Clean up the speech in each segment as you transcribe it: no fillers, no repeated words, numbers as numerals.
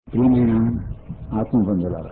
ప్రియమైన ఆత్మబంధులారా,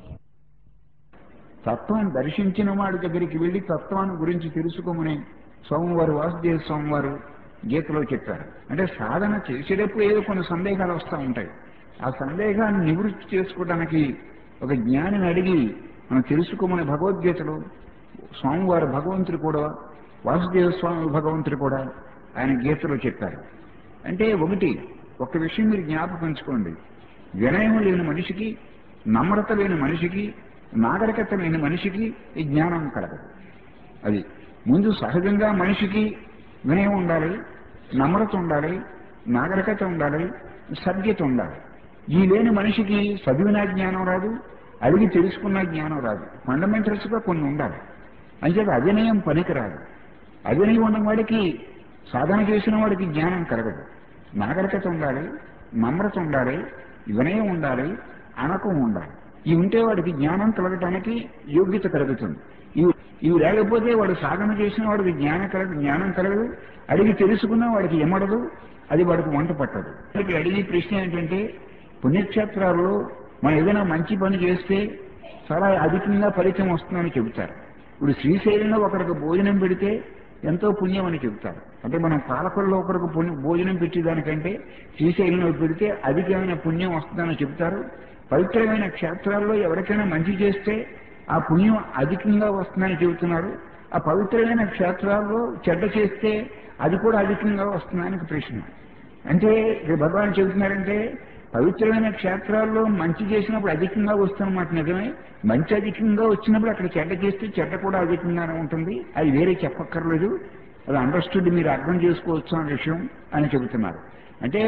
తత్వాన్ని దర్శించిన వాడి దగ్గరికి వెళ్లి తత్వాన్ని గురించి తెలుసుకోమని స్వామివారు వాసుదేవ స్వామివారు గీతలో చెప్పారు. అంటే సాధన చేసేటప్పుడు ఏదో కొన్ని సందేహాలు వస్తూ ఉంటాయి. ఆ సందేహాన్ని నివృత్తి చేసుకోవడానికి ఒక జ్ఞానిని అడిగి మనం తెలుసుకోమని భగవద్గీతలో స్వామివారు భగవంతుడు కూడా, వాసుదేవ స్వామి భగవంతుడు కూడా ఆయన గీతలో చెప్పారు. అంటే ఒక విషయం మీరు జ్ఞాపకించుకోండి. వినయం లేని మనిషికి, నమ్రత లేని మనిషికి, నాగరికత లేని మనిషికి ఈ జ్ఞానం కలగదు. అది ముందు సహజంగా మనిషికి వినయం ఉండాలి, నమ్రత ఉండాలి, నాగరికత ఉండాలి, సభ్యత ఉండాలి. ఈ లేని మనిషికి చదివిన జ్ఞానం రాదు, అడిగి తెలుసుకున్న జ్ఞానం రాదు. ఫండమెంటల్స్గా కొన్ని ఉండాలి. అంచేత అవినయం పనికిరాదు. అవినయం ఉన్న వాడికి, సాధన చేసిన వాడికి జ్ఞానం కలగదు. నాగరికత ఉండాలి, నమ్రత ఉండాలి, వినయం ఉండాలి, అనకం ఉండాలి. ఇవి ఉంటే వాడికి జ్ఞానం కలగటానికి యోగ్యత కలుగుతుంది. ఇవి లేకపోతే వాడు సాధన చేసిన వాడికి జ్ఞానం కలగదు, అడిగి తెలుసుకున్న వాడికి ఎమ్మడదు, అది వాడికి వంట పట్టదు. అడిగే ప్రశ్న ఏంటంటే, పుణ్యక్షేత్రాల్లో మనం ఏదైనా మంచి పని చేస్తే చాలా అధికంగా ఫలితం వస్తుందని చెబుతారు. ఇప్పుడు శ్రీశైలంలో ఒకరికి భోజనం పెడితే ఎంతో పుణ్యం అని చెబుతారు. అంటే మనం పాలకుల్లో ఒకరికి భోజనం పెట్టేదానికంటే శ్రీశైలంలో పెడితే అధికమైన పుణ్యం వస్తుందని చెబుతారు. పవిత్రమైన క్షేత్రాల్లో ఎవరికైనా మంచి చేస్తే ఆ పుణ్యం అధికంగా వస్తుందని చెబుతున్నారు. ఆ పవిత్రమైన క్షేత్రాల్లో చెడ్డ చేస్తే అది కూడా అధికంగా వస్తుందని ప్రశ్న. అంటే ఇక్కడ భగవాన్ చెబుతున్నారంటే, పవిత్రమైన క్షేత్రాల్లో మంచి చేసినప్పుడు అధికంగా వస్తున్నమాట నిజమే. మంచి అధికంగా వచ్చినప్పుడు అక్కడ చెడ్డ చేస్తే చెడ్డ కూడా అధికంగానే ఉంటుంది. అది వేరే చెప్పక్కర్లేదు, అది అండర్స్టూడ్, మీరు అర్థం చేసుకోవచ్చు అనే విషయం అని చెబుతున్నారు. అంటే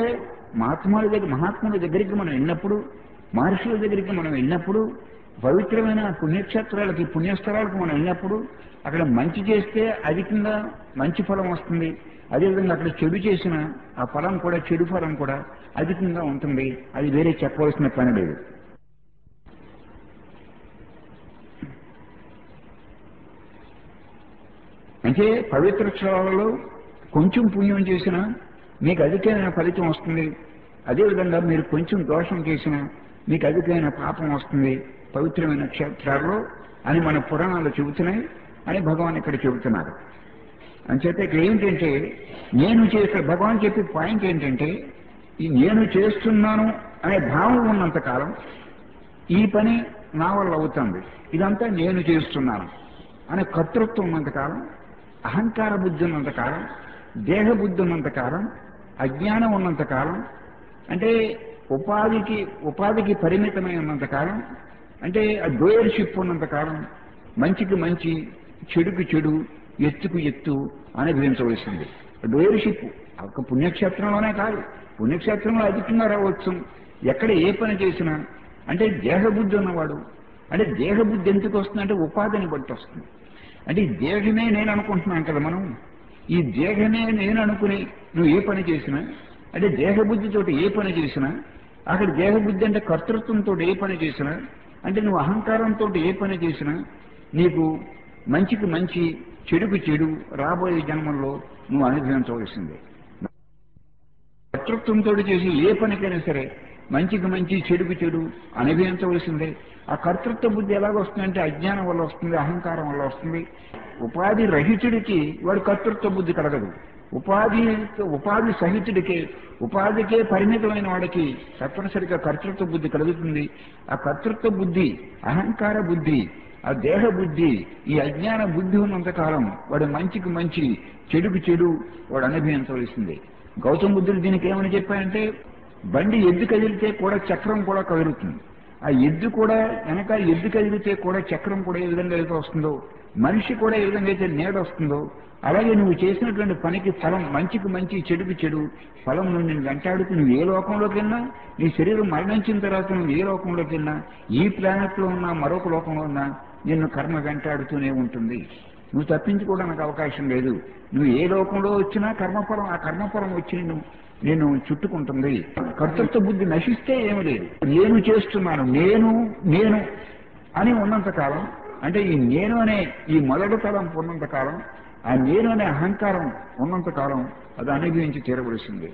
మహాత్ముల దగ్గరికి మనం వెళ్ళినప్పుడు, మహర్షుల దగ్గరికి మనం వెళ్ళినప్పుడు, పవిత్రమైన పుణ్యక్షేత్రాలకి, పుణ్యస్థలాలకు మనం వెళ్ళినప్పుడు అక్కడ మంచి చేస్తే అధికంగా మంచి ఫలం వస్తుంది. అదేవిధంగా అక్కడ చెడు చేసిన ఆ ఫలం కూడా, చెడు ఫలం కూడా అధికంగా ఉంటుంది. అది వేరే చెప్పవలసిన పని లేదు. అంటే పవిత్ర క్షేత్రాలలో కొంచెం పుణ్యం చేసినా మీకు అధికమైన ఫలితం వస్తుంది. అదేవిధంగా మీరు కొంచెం దోషం చేసినా మీకు అధికమైన పాపం వస్తుంది పవిత్రమైన క్షేత్రాల్లో అని మన పురాణాలు చెబుతున్నాయి అని భగవాన్ ఇక్కడ చెబుతున్నారు. అంచేత ఇక్కడ ఏంటంటే, భగవాన్ చెప్పే పాయింట్ ఏంటంటే, ఈ నేను చేస్తున్నాను అనే భావం ఉన్నంతకాలం ఈ పని నా వల్ల అవుతుంది, ఇదంతా నేను చేస్తున్నాను అనే కర్తృత్వం ఉన్నంతకాలం, అహంకార బుద్ధి ఉన్నంతకాలం, దేహబుద్ధి ఉన్నంతకాలం, అజ్ఞానం ఉన్నంతకాలం, అంటే ఉపాధికి పరిమితమై ఉన్నంతకాలం, అంటే ఆ డోయర్షిప్ ఉన్నంతకాలం మంచికి మంచి, చెడుకు చెడు, ఎత్తుకు ఎత్తు అనుభవించవలసింది. డోయర్షిప్ ఒక పుణ్యక్షేత్రంలోనే కాదు, పుణ్యక్షేత్రంలో అధికంగా రావచ్చు. ఎక్కడ ఏ పని చేసినా అంటే దేహబుద్ధి ఉన్నవాడు, అంటే దేహబుద్ధి ఎందుకు వస్తుందంటే ఉపాధిని బట్టి వస్తుంది. అంటే ఈ దేహమే నేను అనుకుంటున్నాను కదా మనం, ఈ దేహమే నేను అనుకుని నువ్వు ఏ పని చేసినా, అంటే దేహబుద్ధితోటి ఏ పని చేసినా, అక్కడ దేహబుద్ధి అంటే కర్తృత్వంతో ఏ పని చేసినా, అంటే నువ్వు అహంకారంతో ఏ పని చేసినా నీకు మంచికి మంచి, చెడుకు చెడు రాబోయే జన్మల్లో నువ్వు అనుభవించవలసిందే. కర్తృత్వంతో చేసి ఏ పనికైనా సరే మంచికి మంచి, చెడుకు చెడు అనుభవించవలసిందే. ఆ కర్తృత్వ బుద్ధి ఎలాగొస్తుందంటే అజ్ఞానం వల్ల వస్తుంది, అహంకారం వల్ల వస్తుంది. ఉపాధి రహితుడికి వాడు కర్తృత్వ బుద్ధి కలగదు. ఉపాధి సహితుడికి, ఉపాధికే పరిమితమైన వాడికి తప్పనిసరిగా కర్తృత్వ బుద్ధి కలుగుతుంది. ఆ కర్తృత్వ బుద్ధి, అహంకార బుద్ధి, ఆ దేహ బుద్ధి, ఈ అజ్ఞాన బుద్ధి ఉన్నంతకాలం వాడు మంచికి మంచి, చెడుకు చెడు వాడు అనుభవించవలసిందే. గౌతమ బుద్ధుడు దీనికి ఏమని చెప్పారంటే, బండి ఎద్దు కదిలితే కూడా చక్రం కూడా కదులుతుంది. ఆ ఎద్దు కూడా ఎద్దు కదిలితే కూడా చక్రం కూడా ఏ విధంగా అయితే వస్తుందో, మనిషి కూడా ఏ విధంగా అయితే నీడ వస్తుందో, అలాగే నువ్వు చేసినటువంటి పనికి ఫలం, మంచికి మంచి, చెడుకు చెడు ఫలం నుండి వెంటాడుతూ నువ్వు ఏ లోకంలోకి వెళ్ళినా, నీ శరీరం మరణించిన తర్వాత నువ్వు ఏ లోకంలోకి వెళ్ళినా, ఈ ప్లానెట్లో ఉన్నా మరొక లోకంలో ఉన్నా నిన్ను కర్మ వెంటాడుతూనే ఉంటుంది. నువ్వు తప్పించుకోవడానికి అవకాశం లేదు. నువ్వు ఏ లోకంలో వచ్చినా కర్మఫలం, ఆ కర్మఫలం వచ్చి నేను చుట్టుకుంటుంది. కర్తృత్వ బుద్ధి నశిస్తే ఏమి లేదు. నేను చేస్తున్నాను, నేను అని ఉన్నంతకాలం, అంటే ఈ నేను అనే ఈ మొదటి తలం ఉన్నంతకాలం, ఆ నేను అనే అహంకారం ఉన్నంతకాలం అది అనుభవించి తీరవలసింది.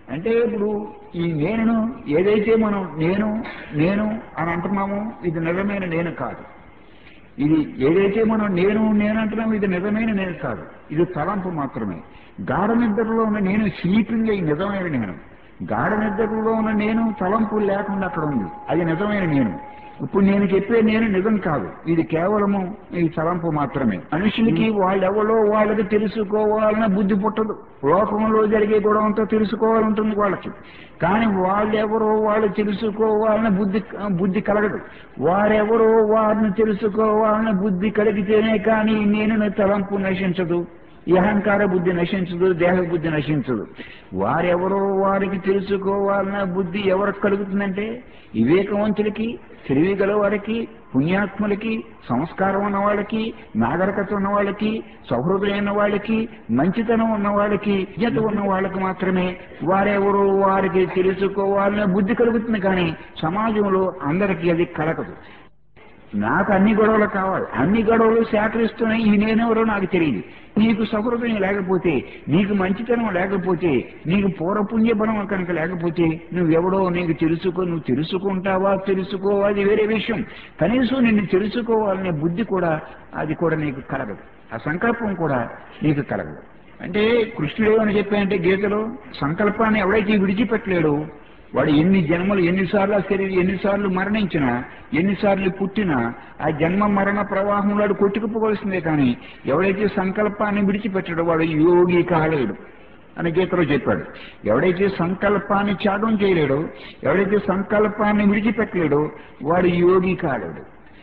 అంటే ఇప్పుడు ఈ నేను ఏదైతే మనం నేను నేను అని అంటున్నామో ఇది నిజమైన నేను కాదు. ఇది ఏదైతే మనం నేను నేను అంటున్నామో ఇది నిజమైన నేను కాదు, ఇది తలంపు మాత్రమే. గాఢ నిద్రలో ఉన్న నేను స్లీపింగ్ అయి నిజమైన నేను. గాఢ నిద్రలో ఉన్న నేను తలంపు లేకుండా అక్కడ ఉంది, అది నిజమైన నేను. ఇప్పుడు నేను చెప్పే నేను నిజం కాదు, ఇది కేవలము ఈ తలంపు మాత్రమే. మనుషులకి వాళ్ళెవరో వాళ్ళకి తెలుసుకోవాలన్న బుద్ధి పుట్టదు. లోకంలో జరిగే గొడవంతా తెలుసుకోవాలంటుంది వాళ్ళకి, కానీ వాళ్ళెవరో వాళ్ళు తెలుసుకోవాలన్న బుద్ధి కలగదు. వారెవరో వారిని తెలుసుకోవాలన్న బుద్ధి కలిగితేనే కానీ నేను తలంపు నశించదు, ఈ అహంకార బుద్ధి నశించదు, దేహ బుద్ధి నశించదు. వారెవరో వారికి తెలుసుకోవాలన్న బుద్ధి ఎవరికి కలుగుతుందంటే వివేకవంతులకి, తెలివి గల వారికి, పుణ్యాత్ములకి, సంస్కారం ఉన్న వాళ్ళకి, నాగరికత ఉన్న వాళ్ళకి, సౌహృదయం వాళ్ళకి, మంచితనం ఉన్న వాళ్ళకి, విజ్ఞత ఉన్న వాళ్ళకి మాత్రమే వారెవరో వారికి తెలుసుకోవాలన్న బుద్ధి కలుగుతుంది. కానీ సమాజంలో అందరికీ అది కలగదు. నాకు అన్ని గొడవలు కావాలి, అన్ని గొడవలు సేకరిస్తున్నాయి, ఈ నేనెవరో నాకు తెలియదు. నీకు సహృదయం లేకపోతే, నీకు మంచితనం లేకపోతే, నీకు పూర్వపుణ్య బలం కనుక లేకపోతే నువ్వెవడో నీకు నువ్వు తెలుసుకుంటావా తెలుసుకోవాలి వేరే విషయం. కనీసం నిన్ను తెలుసుకోవాలనే బుద్ధి కూడా అది కూడా నీకు కలగదు, ఆ సంకల్పం కూడా నీకు కలగదు. అంటే కృష్ణుడు ఏమని చెప్పాయంటే గీతలో, సంకల్పాన్ని ఎవడైతే విడిచిపెట్టలేడో వాడు ఎన్ని జన్మలు, ఎన్నిసార్లు శరీరం, ఎన్నిసార్లు మరణించినా, ఎన్నిసార్లు పుట్టినా ఆ జన్మ మరణ ప్రవాహంలో వాడు కొట్టుకుపోవలసిందే. కానీ ఎవడైతే సంకల్పాన్ని విడిచిపెట్టాడో వాడు యోగి కాలేడు అని గీతలో చెప్పాడు. ఎవడైతే సంకల్పాన్ని త్యాగం చేయలేడో, ఎవడైతే సంకల్పాన్ని విడిచిపెట్టలేడో వాడు యోగి కాలేడు.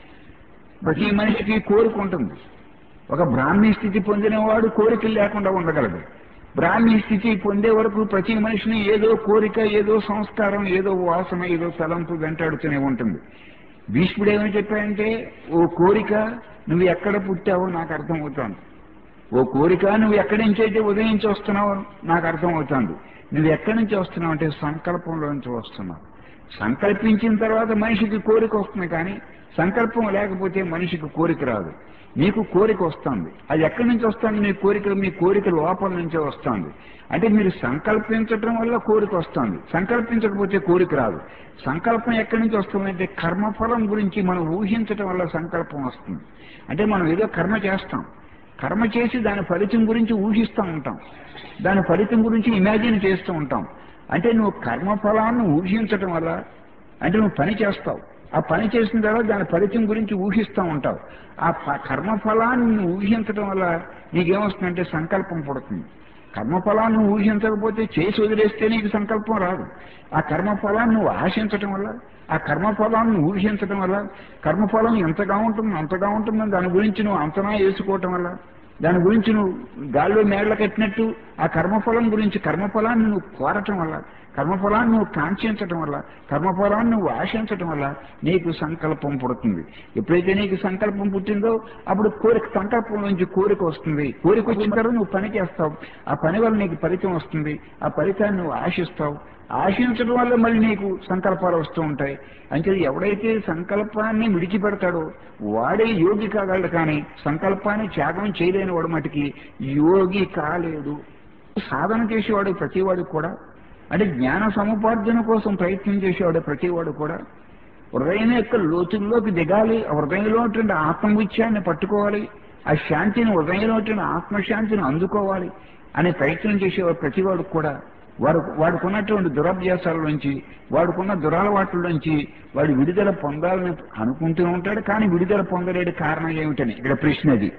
ప్రతి మనిషికి కోరిక ఉంటుంది. ఒక బ్రాహ్మీ స్థితి పొందిన వాడు కోరికలు లేకుండా ఉండగలడు. బ్రాహ్మీ స్థితి పొందే వరకు ప్రతి మనిషిని ఏదో కోరిక, ఏదో సంస్కారం, ఏదో వాసన, ఏదో తలంపు వెంటాడుతూనే ఉంటుంది. భీష్ముడు ఏమని చెప్పాడంటే, ఓ కోరిక నువ్వు ఎక్కడ పుట్టావో నాకు అర్థమవుతోంది. ఓ కోరిక నువ్వు ఎక్కడి నుంచి అయితే ఉదయించి వస్తున్నావో నాకు అర్థమవుతోంది. నువ్వు ఎక్కడి నుంచి వస్తున్నావు అంటే సంకల్పంలోంచి వస్తున్నావు. సంకల్పించిన తర్వాత మనిషికి కోరిక వస్తుంది, కానీ సంకల్పం లేకపోతే మనిషికి కోరిక రాదు. మీకు కోరిక వస్తుంది, అది ఎక్కడి నుంచి వస్తుంది? మీ కోరిక లోపల నుంచే వస్తుంది. అంటే మీరు సంకల్పించడం వల్ల కోరిక వస్తుంది, సంకల్పించకపోతే కోరిక రాదు. సంకల్పం ఎక్కడి నుంచి వస్తుందంటే కర్మఫలం గురించి మనం ఊహించడం వల్ల సంకల్పం వస్తుంది. అంటే మనం ఏదో కర్మ చేస్తాం, కర్మ చేసి దాని ఫలితం గురించి ఊహిస్తూ ఉంటాం, దాని ఫలితం గురించి ఇమాజిన్ చేస్తూ ఉంటాం. అంటే నువ్వు కర్మఫలాన్ని ఊహించటం వల్ల, అంటే నువ్వు పని చేస్తావు, ఆ పని చేసిన తర్వాత దాని ఫలితం గురించి ఊహిస్తూ ఉంటావు. ఆ కర్మఫలాన్ని నువ్వు ఊహించడం వల్ల నీకేమొస్తుందంటే సంకల్పం పుడుతుంది. కర్మఫలాన్ని నువ్వు ఊహించకపోతే, చేసి వదిలేస్తే నీకు సంకల్పం రాదు. ఆ కర్మఫలాన్ని నువ్వు ఆశించటం వల్ల, ఆ కర్మఫలాన్ని ఊహించడం వల్ల, కర్మఫలం ఎంతగా ఉంటుందో అంతగా ఉంటుందని దాని గురించి నువ్వు అంచనా వేసుకోవటం వల్ల, దాని గురించి నువ్వు గాల్లో మేడలు కట్టినట్టు ఆ కర్మఫలం గురించి, కర్మఫలాన్ని నువ్వు కోరటం వల్ల, కర్మఫలాన్ని నువ్వు కాంక్షించటం వల్ల, కర్మఫలాన్ని నువ్వు ఆశించటం వల్ల నీకు సంకల్పం పుడుతుంది. ఎప్పుడైతే నీకు సంకల్పం పుట్టిందో అప్పుడు సంకల్పం నుంచి కోరిక వస్తుంది. కోరిక వచ్చిన తర్వాత నువ్వు పని చేస్తావు, ఆ పని వల్ల నీకు ఫలితం వస్తుంది, ఆ ఫలితాన్ని నువ్వు ఆశిస్తావు. ఆశించడం వల్ల మళ్ళీ నీకు సంకల్పాలు వస్తూ ఉంటాయి. అంటే ఎవడైతే సంకల్పాన్ని విడిచిపెడతాడో వాడే యోగి కాగలడు, కానీ సంకల్పాన్ని త్యాగం చేయలేని వాడు మటుకి యోగి కాలేడు. సాధన చేసేవాడు ప్రతివాడు కూడా, అంటే జ్ఞాన సముపార్జన కోసం ప్రయత్నం చేసేవాడు ప్రతివాడు కూడా హృదయం యొక్క లోతుల్లోకి దిగాలి, హృదయంలో ఉన్నటువంటి ఆత్మవిత్యాన్ని పట్టుకోవాలి, ఆ శాంతిని, హృదయంలో ఉన్నటువంటి ఆత్మశాంతిని అందుకోవాలి అనే ప్రయత్నం చేసేవాడు ప్రతివాడు కూడా వాడుకున్నటువంటి దురభ్యాసాల నుంచి, వాడుకున్న దురలవాట్ల నుంచి వాడు విడుదల పొందాలని అనుకుంటూ ఉంటాడు. కానీ విడుదల పొందలేడు. కారణం ఏమిటని ఇక్కడ ప్రశ్న. అది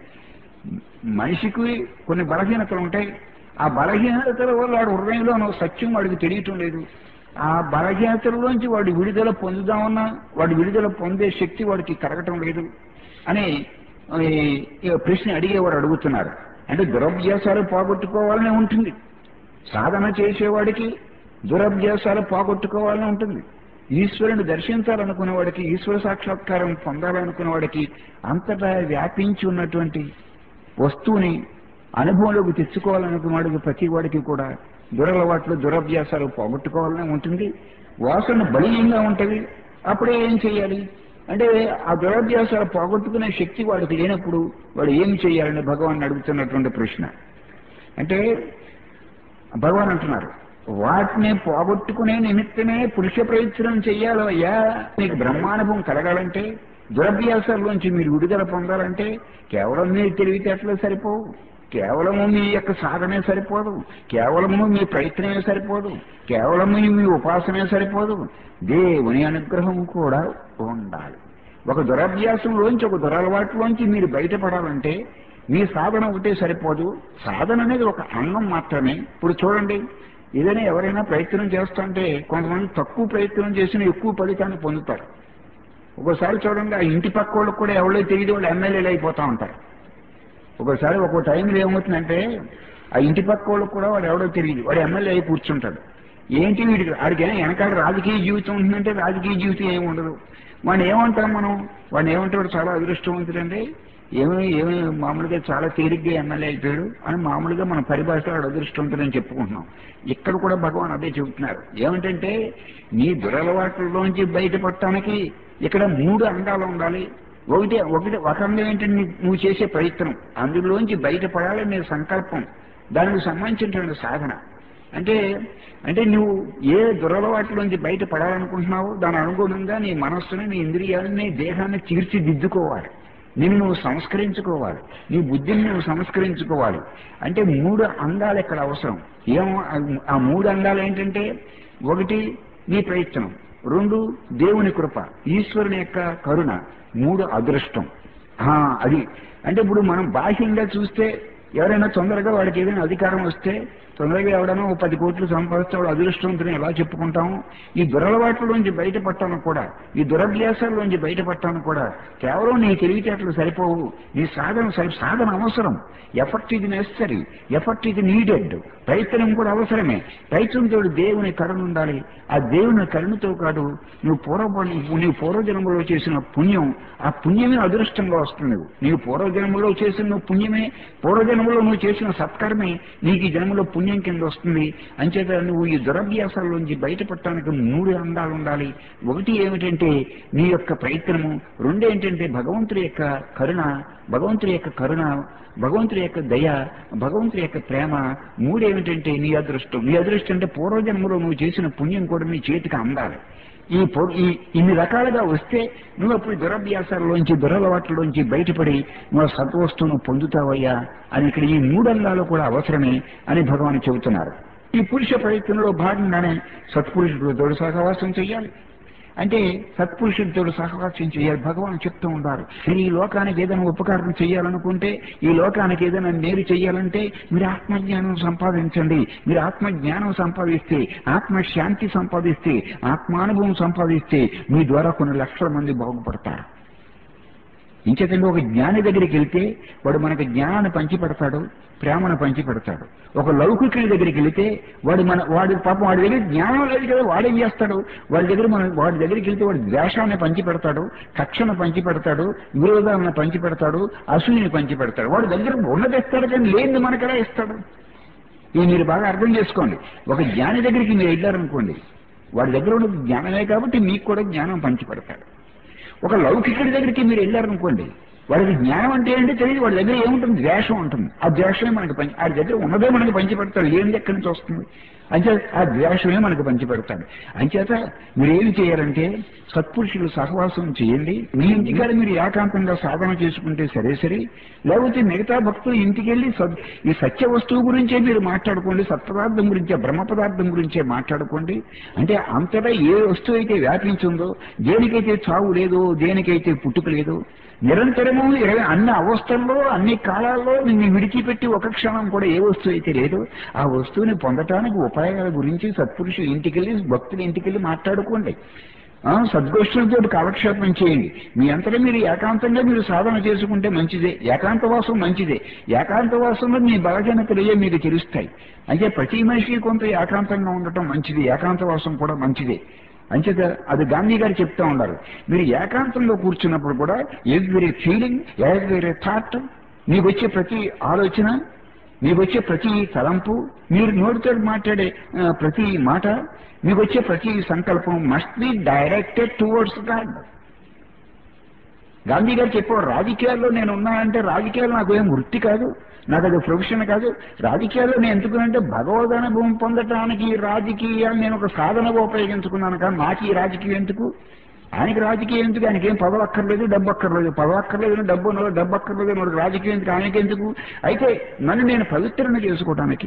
మనిషికి కొన్ని బలహీనతలు ఉంటాయి. ఆ బలహీనతల వల్ల వాడు హృదయంలో సత్యం వాడికి తెలియటం లేదు. ఆ బలహీనతల్లోంచి వాడు విడుదల పొందుదామన్నా వాడు విడుదల పొందే శక్తి వాడికి కలగటం లేదు అని ప్రశ్న అడిగేవారు అడుగుతున్నారు. అంటే దురభ్యాసాలు పోగొట్టుకోవాలని ఉంటుంది, సాధన చేసేవాడికి దురభ్యాసాలు పోగొట్టుకోవాలని ఉంటుంది, ఈశ్వరుని దర్శించాలనుకునేవాడికి, ఈశ్వర సాక్షాత్కారం పొందాలనుకునేవాడికి, అంతటా వ్యాపించి ఉన్నటువంటి వస్తువుని అనుభవంలోకి తెచ్చుకోవాలనుకునేవాడికి, ప్రతి వాడికి కూడా దురలవాట్లు, దురభ్యాసాలు పోగొట్టుకోవాలని ఉంటుంది. వాసన బలీయంగా ఉంటుంది. అప్పుడే ఏం చేయాలి అంటే ఆ దురభ్యాసాలు పోగొట్టుకునే శక్తి వాడికి లేనప్పుడు వాడు ఏం చేయాలని భగవాన్ అడుగుతున్నటువంటి ప్రశ్న. అంటే భగవాన్ అంటున్నారు, వాటిని పోగొట్టుకునే నిమిత్తమే పురుష ప్రయత్నం చెయ్యాలి అయ్యా. మీకు బ్రహ్మానుభవం కలగాలంటే, దురభ్యాసాల్లోంచి మీరు విడుదల పొందాలంటే కేవలం మీ తెలివితేటలే సరిపోవు, కేవలము మీ యొక్క సాధనే సరిపోదు, కేవలము మీ ప్రయత్నమే సరిపోదు, కేవలము మీ ఉపాసనే సరిపోదు, దేవుని అనుగ్రహం కూడా ఉండాలి. ఒక దురభ్యాసంలోంచి, ఒక దురలవాట్లోంచి మీరు బయటపడాలంటే మీ సాధన ఒకటే సరిపోదు. సాధన అనేది ఒక అంగం మాత్రమే. ఇప్పుడు చూడండి, ఏదైనా ఎవరైనా ప్రయత్నం చేస్తుంటే కొంతమంది తక్కువ ప్రయత్నం చేసినా ఎక్కువ ఫలితాన్ని పొందుతారు. ఒకసారి చూడండి, ఆ ఇంటి పక్క వాళ్ళకి కూడా ఎవరో తెలియదు, వాళ్ళు ఎమ్మెల్యేలు అయిపోతూ ఉంటారు. ఒకసారి ఒక్కో టైంలో ఏమవుతుందంటే ఆ ఇంటి పక్క వాళ్ళకి కూడా వాడు ఎవడో తెలియదు, వాడు ఎమ్మెల్యే అయి కూర్చుంటాడు. ఏంటి వీడికి వాడికి వెనకాల రాజకీయ జీవితం ఉంటుందంటే రాజకీయ జీవితం ఏమి ఉండదు. వాడిని ఏమంటాం మనం? వాడిని ఏమంటాడు? చాలా అదృష్టవంతుడండి, ఏమి మామూలుగా చాలా తేలిగ్గా ఎమ్మెల్యే అయిపోయాడు అని మామూలుగా మన పరిభాషలో వాడు అదృష్టవంతుడని చెప్పుకుంటున్నాం. ఇక్కడ కూడా భగవాన్ అదే చెబుతున్నారు. ఏమిటంటే నీ దురలవాట్లలోంచి బయటపడటానికి ఇక్కడ 3 అంగాలు ఉండాలి. ఒక అంగం ఏంటంటే నువ్వు చేసే ప్రయత్నం, అందులోంచి బయటపడాలని నీ సంకల్పం, దానికి సంబంధించినటువంటి సాధన. అంటే అంటే నువ్వు ఏ దురలవాట్లోంచి బయటపడాలనుకుంటున్నావో దాని అనుగుణంగా నీ మనస్సుని, నీ ఇంద్రియాలని, నీ దేహాన్ని తీర్చిదిద్దుకోవాలి. నిన్ను నువ్వు సంస్కరించుకోవాలి, నీ బుద్ధిని నువ్వు సంస్కరించుకోవాలి. అంటే 3 అంగాలు ఇక్కడ అవసరం. ఏమో ఆ 3 అంగాలు ఏంటంటే, 1 నీ ప్రయత్నం, 2 దేవుని కృప, ఈశ్వరుని యొక్క కరుణ, 3 అదృష్టం. అది అంటే ఇప్పుడు మనం బాహ్యంగా చూస్తే ఎవరైనా తొందరగా వాడికి ఏదైనా అధికారం వస్తే, తొందరగా ఎవడైనా 10 కోట్లు సంపాదిస్తే వాడు అదృష్టవంతుని ఎలా చెప్పుకుంటాము? ఈ దురలవాట్లలోంచి బయటపడటానికి కూడా, ఈ దురభ్యాసాల్లోంచి బయటపడటానికి కూడా కేవలం నీ తెలివితేటలు సరిపోవు, నీ సాధన అవసరం. ఎఫర్ట్ ఇది నెసరీ, ఎఫర్ట్ ఇది నీడెడ్. ప్రయత్నం కూడా అవసరమే. ప్రయత్నంతో దేవుని కరుణ ఉండాలి. ఆ దేవుని కరుణతో కాదు, నీ పూర్వజన్మలో చేసిన పుణ్యం, ఆ పుణ్యమే అదృష్టంగా వస్తుంది. నీవు పూర్వజన్మలో చేసిన పుణ్యమే, పూర్వజన్మలో నువ్వు చేసిన సత్కర్మే నీకు ఈ జన్మలో పుణ్యం కింద వస్తుంది. అంచేత నువ్వు ఈ దురభ్యాసాల్లోంచి బయటపడటానికి 3 అంగాలు ఉండాలి. 1 ఏమిటంటే నీ యొక్క ప్రయత్నము, 2 ఏంటంటే భగవంతుడి యొక్క కరుణ, భగవంతుడి యొక్క దయ, భగవంతుడి యొక్క ప్రేమ, 3 ఏమిటంటే నీ అదృష్టం. నీ అదృష్టం అంటే పూర్వజన్మలో నువ్వు చేసిన పుణ్యం కూడా నీ చేతికి అందాలి. ఇన్ని రకాలుగా వస్తే నువ్వు అప్పుడు దురభ్యాసాల్లోంచి, దురలవాట్లలోంచి బయటపడి నువ్వు సత్వస్తువును పొందుతావయ్యా అని ఇక్కడ ఈ 3 అంగాలు కూడా అవసరమే అని భగవాన్ చెబుతున్నారు. ఈ పురుష ప్రయత్నంలో భాగంగానే సత్పురుషుడితో సహవాసం చెయ్యాలి. అంటే సత్పురుషుడితో సహవాసం చేయాలి. భగవాన్ చెప్తూ ఉంటారు, మీరు ఈ లోకానికి ఏదైనా ఉపకారం చేయాలనుకుంటే, ఈ లోకానికి ఏదైనా మేలు చేయాలంటే మీరు ఆత్మజ్ఞానం సంపాదించండి. మీరు ఆత్మజ్ఞానం సంపాదిస్తే, ఆత్మశాంతి సంపాదిస్తే, ఆత్మానుభవం సంపాదిస్తే మీ ద్వారా కొన్ని లక్షల మంది బాగుపడతారు. ఇంచేతంగా ఒక జ్ఞాని దగ్గరికి వెళ్తే వాడు మనకు జ్ఞానాన్ని పంచిపెడతాడు, ప్రేమను పంచిపెడతాడు. ఒక లౌకికుడి దగ్గరికి వెళితే వాడి పాపం వాడి దగ్గర జ్ఞానం లేదు కదా, వాడేం చేస్తాడు? వాడి దగ్గరికి వెళ్తే వాడు ద్వేషాన్ని పంచిపెడతాడు, కక్షను పంచిపెడతాడు, విరోధాలను పంచిపెడతాడు, అసూయని పంచిపెడతాడు. వాడి దగ్గర ఉన్నది ఇస్తాడు కానీ లేనిది మనకెలా ఇస్తాడు? ఇది మీరు బాగా అర్థం చేసుకోండి. ఒక జ్ఞాని దగ్గరికి మీరు వెళ్ళారనుకోండి, వాడి దగ్గర ఉన్నది జ్ఞానమే కాబట్టి మీకు కూడా జ్ఞానం పంచిపెడతాడు. ఒక లౌకికుడి దగ్గరికి మీరు వెళ్ళారనుకోండి, వాడికి జ్ఞానం అంటే ఏంటో తెలియదు, వాడి దగ్గర ఏముంటుంది? ద్వేషం ఉంటుంది. ఆ ద్వేషమే మనకి వాడి దగ్గర ఉన్నదే మనకి పంచిపెడతాడు, లేనిది ఎక్కడి నుంచి వస్తుంది? అంచేత ఆ ద్వేషమే మనకు పంచిపెడతాడు. అంచేత మీరేం చేయాలంటే సత్పురుషులు సహవాసం చేయండి. మీ ఇంటికాడ మీరు ఏకాంతంగా సాధన చేసుకుంటే సరే, లేకపోతే మిగతా భక్తులు ఇంటికి వెళ్ళి ఈ సత్య వస్తువు గురించే మీరు మాట్లాడుకోండి, సత్పదార్థం గురించే, బ్రహ్మ పదార్థం గురించే మాట్లాడుకోండి. అంటే అంతటా ఏ వస్తువు అయితే వ్యాపించిందో, దేనికైతే చావు లేదో, దేనికైతే పుట్టుక లేదో, నిరంతరము అన్ని అవస్థల్లో, అన్ని కాలాల్లో నిన్ను విడిచిపెట్టి ఒక క్షణం కూడా ఏ వస్తువు అయితే లేదో ఆ వస్తువుని పొందటానికి ఉపాయాల గురించి సత్పురుషులు ఇంటికెళ్ళి, భక్తుల ఇంటికెళ్ళి మాట్లాడుకోండి. సద్గోష్ఠులతో కాలక్షేపం చేయండి. మీ అంతటా మీరు ఏకాంతంగా మీరు సాధన చేసుకుంటే మంచిదే. ఏకాంతవాసం మంచిదే. ఏకాంతవాసంలో మీ బలహీనతలే మీకు తెలుస్తాయి. అంటే ప్రతి మనిషికి కొంత ఏకాంతంగా ఉండటం మంచిది, ఏకాంతవాసం కూడా మంచిదే. అంచేత అది గాంధీ గారు చెప్తా ఉన్నారు, మీరు ఏకాంతంలో కూర్చున్నప్పుడు కూడా ఎవ్రీ ఫీలింగ్, ఎవ్రీ థాట్, మీకు వచ్చే ప్రతి ఆలోచన, మీకు వచ్చే ప్రతి తలంపు, మీరు నోటితో మాట్లాడే ప్రతి మాట, మీకు వచ్చే ప్రతి సంకల్పం must be directed towards God. Gandhi garu చెప్పారు, రాజకీయాల్లో నేను ఉన్నానంటే రాజకీయాలు నాకు ఏం వృత్తి కాదు, నాకు అది ప్రొఫెషన్ కాదు. రాజకీయాల్లో నేను ఎందుకునంటే భగవద్ అనుభవం పొందటానికి రాజకీయాలు నేను ఒక సాధనగా ఉపయోగించుకున్నాను, కానీ నాకు ఈ రాజకీయం ఎందుకు? ఆయనకి రాజకీయం ఎందుకు? ఆయనకి ఏం పదవి అక్కర్లేదు, డబ్బు అక్కర్లేదు. పదవి అక్కర్లేదు, డబ్బు అక్కర్లేదు, మనకు రాజకీయం ఎందుకు? ఆయనకి ఎందుకు? అయితే నన్ను నేను పవిత్రను చేసుకోవడానికి,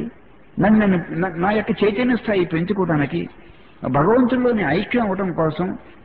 నా యొక్క చైతన్య స్థాయి పెంచుకోవడానికి, భగవంతుల్లోని ఐక్యం అవడం కోసం,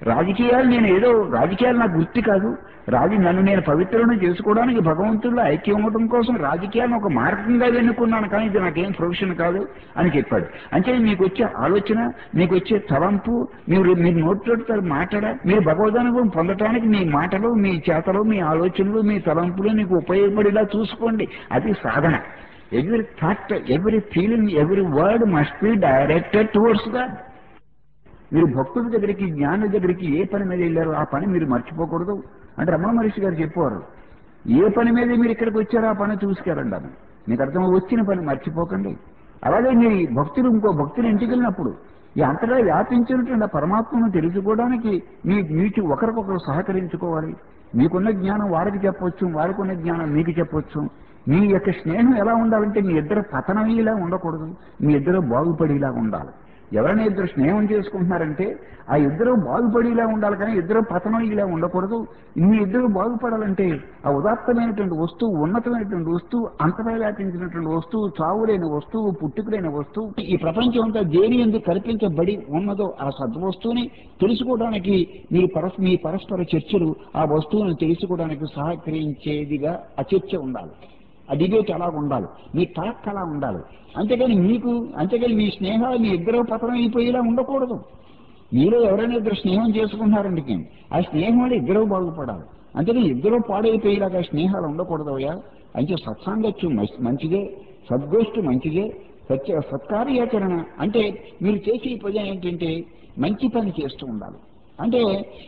రాజకీయాలు నాకు వృత్తి కాదు, నన్ను నేను పవిత్రను చేసుకోవడానికి, భగవంతుల్లో ఐక్యం అవడం కోసం రాజకీయాలను ఒక మార్గంగా ఎన్నుకున్నాను, కానీ ఇది నాకేం ప్రొఫెషన్ కాదు అని చెప్పాడు. అంటే మీకు వచ్చే ఆలోచన, మీకు వచ్చే తలంపు, మీరు నోటితో మీరు భగవదనుభవం పొందటానికి మీ మాటలు, మీ చేతలు, మీ ఆలోచనలు, మీ తలంపులు మీకు ఉపయోగపడేలా చూసుకోండి. అది సాధన. Every thought, every feeling, every word must be directed towards God. మీరు భక్తుల దగ్గరికి, జ్ఞానుల దగ్గరికి ఏ పని మీద వెళ్ళారో ఆ పని మీరు మర్చిపోకూడదు. అంటే రమణ మహర్షి గారు చెప్పారు, ఏ పని మీద మీరు ఇక్కడికి వచ్చారో ఆ పని చూసుకెళ్ళండి అని. మీకు అర్థం, వచ్చిన పని మర్చిపోకండి. అలాగే మీరు ఇంకో భక్తులు ఇంటికి వెళ్ళినప్పుడు ఈ అంతగా వ్యాపించినటువంటి పరమాత్మను తెలుసుకోవడానికి మీకు ఒకరికొకరు సహకరించుకోవాలి. మీకున్న జ్ఞానం వారికి చెప్పొచ్చు, వారికి ఉన్న జ్ఞానం మీకు చెప్పొచ్చు. మీ యొక్క స్నేహం ఎలా ఉండాలంటే మీ ఇద్దరు పతనమయ్యేలా ఉండకూడదు, మీ ఇద్దరు బాగుపడేలా ఉండాలి. ఎవరైనా ఇద్దరు స్నేహం చేసుకుంటున్నారంటే ఆ ఇద్దరు బాగుపడేలా ఉండాలి, కానీ ఇద్దరు పతనం ఇలా ఉండకూడదు. ఇన్ని ఇద్దరు బాగుపడాలంటే ఆ ఉదాత్తమైనటువంటి వస్తువు, ఉన్నతమైనటువంటి వస్తువు, అంతటా వ్యాపించినటువంటి వస్తువు, చావులేని వస్తువు, పుట్టుకులేని వస్తువు, ఈ ప్రపంచం అంతా దేని ఎందుకు కల్పించబడి ఉన్నదో ఆ సద్వస్తువుని తెలుసుకోవడానికి మీ పరస్పర చర్చలు ఆ వస్తువుని తెలుసుకోవడానికి సహకరించేదిగా ఆ చర్చ ఉండాలి. ఆ డిబేట్ అలా ఉండాలి, మీ టాక్ అలా ఉండాలి. అంతేకాని మీ స్నేహాలు మీ ఇద్దరు పతనం అయిపోయేలా ఉండకూడదు. మీలో ఎవరైనా ఇద్దరు స్నేహం చేసుకుంటున్నారంటే ఆ స్నేహంలో ఇద్దరు బాగుపడాలి. అంతేకాని ఇద్దరు పాడైపోయేలాగా స్నేహాలు ఉండకూడదయ్యా. అంటే సత్సాంగత్యం మంచిదే, సద్గోష్ఠి మంచిదే, సత్కార్యాచరణ అంటే మీరు చేసే పని ఏంటంటే మంచి పని చేస్తూ ఉండాలి. అంటే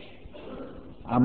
ఆ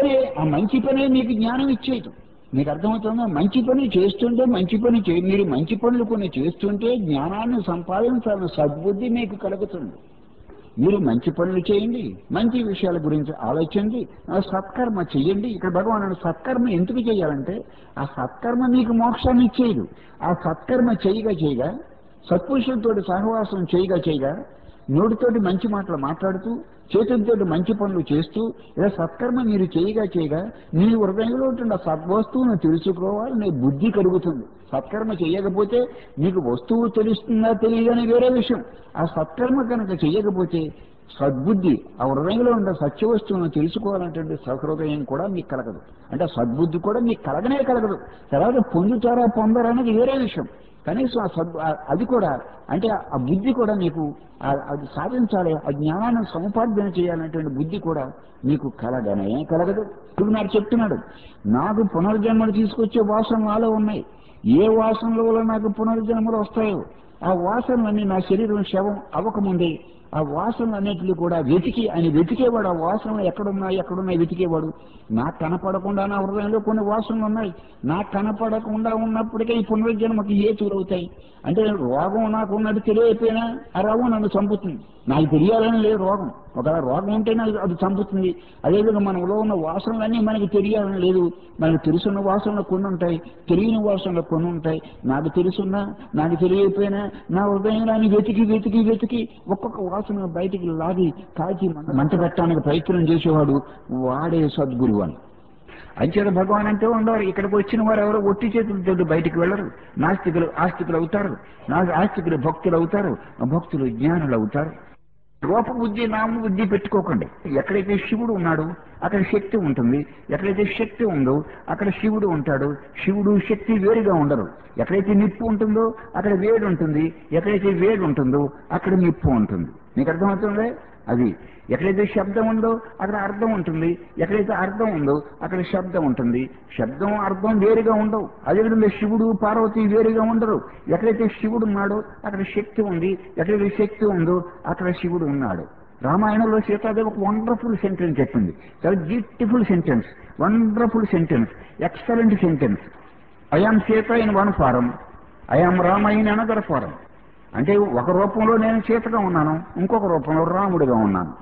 మంచి పనే మీకు జ్ఞానం ఇచ్చేయటం. మీకు అర్థమవుతుందా? మంచి పని చేస్తుంటే మీరు మంచి పనులు కొన్ని చేస్తుంటే జ్ఞానాన్ని సంపాదించాలని సద్బుద్ధి మీకు కలుగుతుంది. మీరు మంచి పనులు చేయండి, మంచి విషయాల గురించి ఆలోచించి సత్కర్మ చెయ్యండి. ఇక్కడ భగవానుడు సత్కర్మ ఎందుకు చేయాలంటే ఆ సత్కర్మ మీకు మోక్షాన్ని ఇచ్చేయదు. ఆ సత్కర్మ చేయగా సత్పురుషులతో సహవాసం చేయగా నోటితోటి మంచి మాటలు మాట్లాడుతూ, చేతులతోటి మంచి పనులు చేస్తూ, ఇలా సత్కర్మ మీరు చేయగా మీ హృదయంలో ఉంటున్న సద్వస్తువును తెలుసుకోవాలని బుద్ధి కలుగుతుంది. సత్కర్మ చేయకపోతే మీకు వస్తువు తెలుస్తుందా తెలియదని వేరే విషయం. ఆ సత్కర్మ కనుక చేయకపోతే సద్బుద్ధి, ఆ హృదయంలో ఉన్న సత్య వస్తువును తెలుసుకోవాలంటే సహృదయం కూడా మీకు కలగదు. అంటే సద్బుద్ధి కూడా మీకు కలగదు. తర్వాత పొందరా అనేది వేరే విషయం. కనీసం అది కూడా, అంటే ఆ బుద్ధి కూడా మీకు అది సాధించాలి, ఆ జ్ఞానాన్ని సముపార్జన చేయాలనేటువంటి బుద్ధి కూడా మీకు కలగదు. ఇప్పుడు నాకు చెప్తున్నాడు, నాకు పునర్జన్మలు తీసుకొచ్చే వాసనలు నాలో ఉన్నాయి. ఏ వాసనల వల్ల నాకు పునర్జన్మలు వస్తాయో ఆ వాసనలన్నీ నా శరీరం శవం అవ్వకముందే ఆ వాసనలన్నింటినీ కూడా ఆయన వెతికేవాడు. ఆ వాసనలు ఎక్కడున్నాయి వెతికేవాడు. నాకు కనపడకుండా నా హృదయంలో కొన్ని వాసనలు ఉన్నాయి. నాకు కనపడకుండా ఉన్నప్పటికీ ఈ పునర్జన్మకి హేతువులవుతాయి. అంటే రోగం నాకు ఉన్నట్టు తెలియకపోయినా ఆ రోగం నన్ను చంపుతుంది. నాకు తెలియాలని లేదు రోగం. ఒకవేళ రోగం ఉంటేనే అది చంపుతుంది. అదేవిధంగా మనలో ఉన్న వాసనలన్నీ మనకి తెలియాలని లేదు. మనకు తెలుసున్న వాసనలు కొన్ని ఉంటాయి, తెలియని వాసనలు కొన్ని ఉంటాయి. నాకు తెలుసున్నా నాకు తెలియకపోయినా నా హృదయాన్ని వెతికి ఒక్కొక్క వాసన బయటికి లాగి కాల్చి మంట పెట్టడానికి ప్రయత్నం చేసేవాడు వాడే సద్గురువు అని. అంచేత భగవాన్ అంటే ఉండవారు. ఇక్కడికి వచ్చిన వారు ఎవరో ఒట్టి చేతులతో బయటికి వెళ్ళరు. నాస్తికులు ఆస్తికులు అవుతారు, ఆస్తికులు భక్తులు అవుతారు, భక్తులు జ్ఞానులు అవుతారు. రూపబుద్ధి నామబుద్ధి పెట్టుకోకండి. ఎక్కడైతే శివుడు ఉన్నాడో అక్కడ శక్తి ఉంటుంది, ఎక్కడైతే శక్తి ఉందో అక్కడ శివుడు ఉంటాడు. శివుడు శక్తి వేరుగా ఉండరు. ఎక్కడైతే నిప్పు ఉంటుందో అక్కడ వేడి ఉంటుంది, ఎక్కడైతే వేడి ఉంటుందో అక్కడ నిప్పు ఉంటుంది. మీకు అర్థమవుతుంది? అది ఎక్కడైతే శబ్దం ఉందో అక్కడ అర్థం ఉంటుంది, ఎక్కడైతే అర్థం ఉందో అక్కడ శబ్దం ఉంటుంది. శబ్దం అర్థం వేరుగా ఉండవు. అదేవిధంగా శివుడు పార్వతి వేరుగా ఉండరు. ఎక్కడైతే శివుడు ఉన్నాడో అక్కడ శక్తి ఉంది, ఎక్కడైతే శక్తి ఉందో అక్కడ శివుడు ఉన్నాడు. రామాయణంలో సీతాదేవి ఒక వండర్ఫుల్ సెంటెన్స్ చెప్పింది. చాలా beautiful sentence, wonderful sentence, excellent sentence. I am Sita in one form, I am Rama in another form. అంటే ఒక రూపంలో నేను సీతగా ఉన్నాను, ఇంకొక రూపంలో రాముడిగా ఉన్నాను.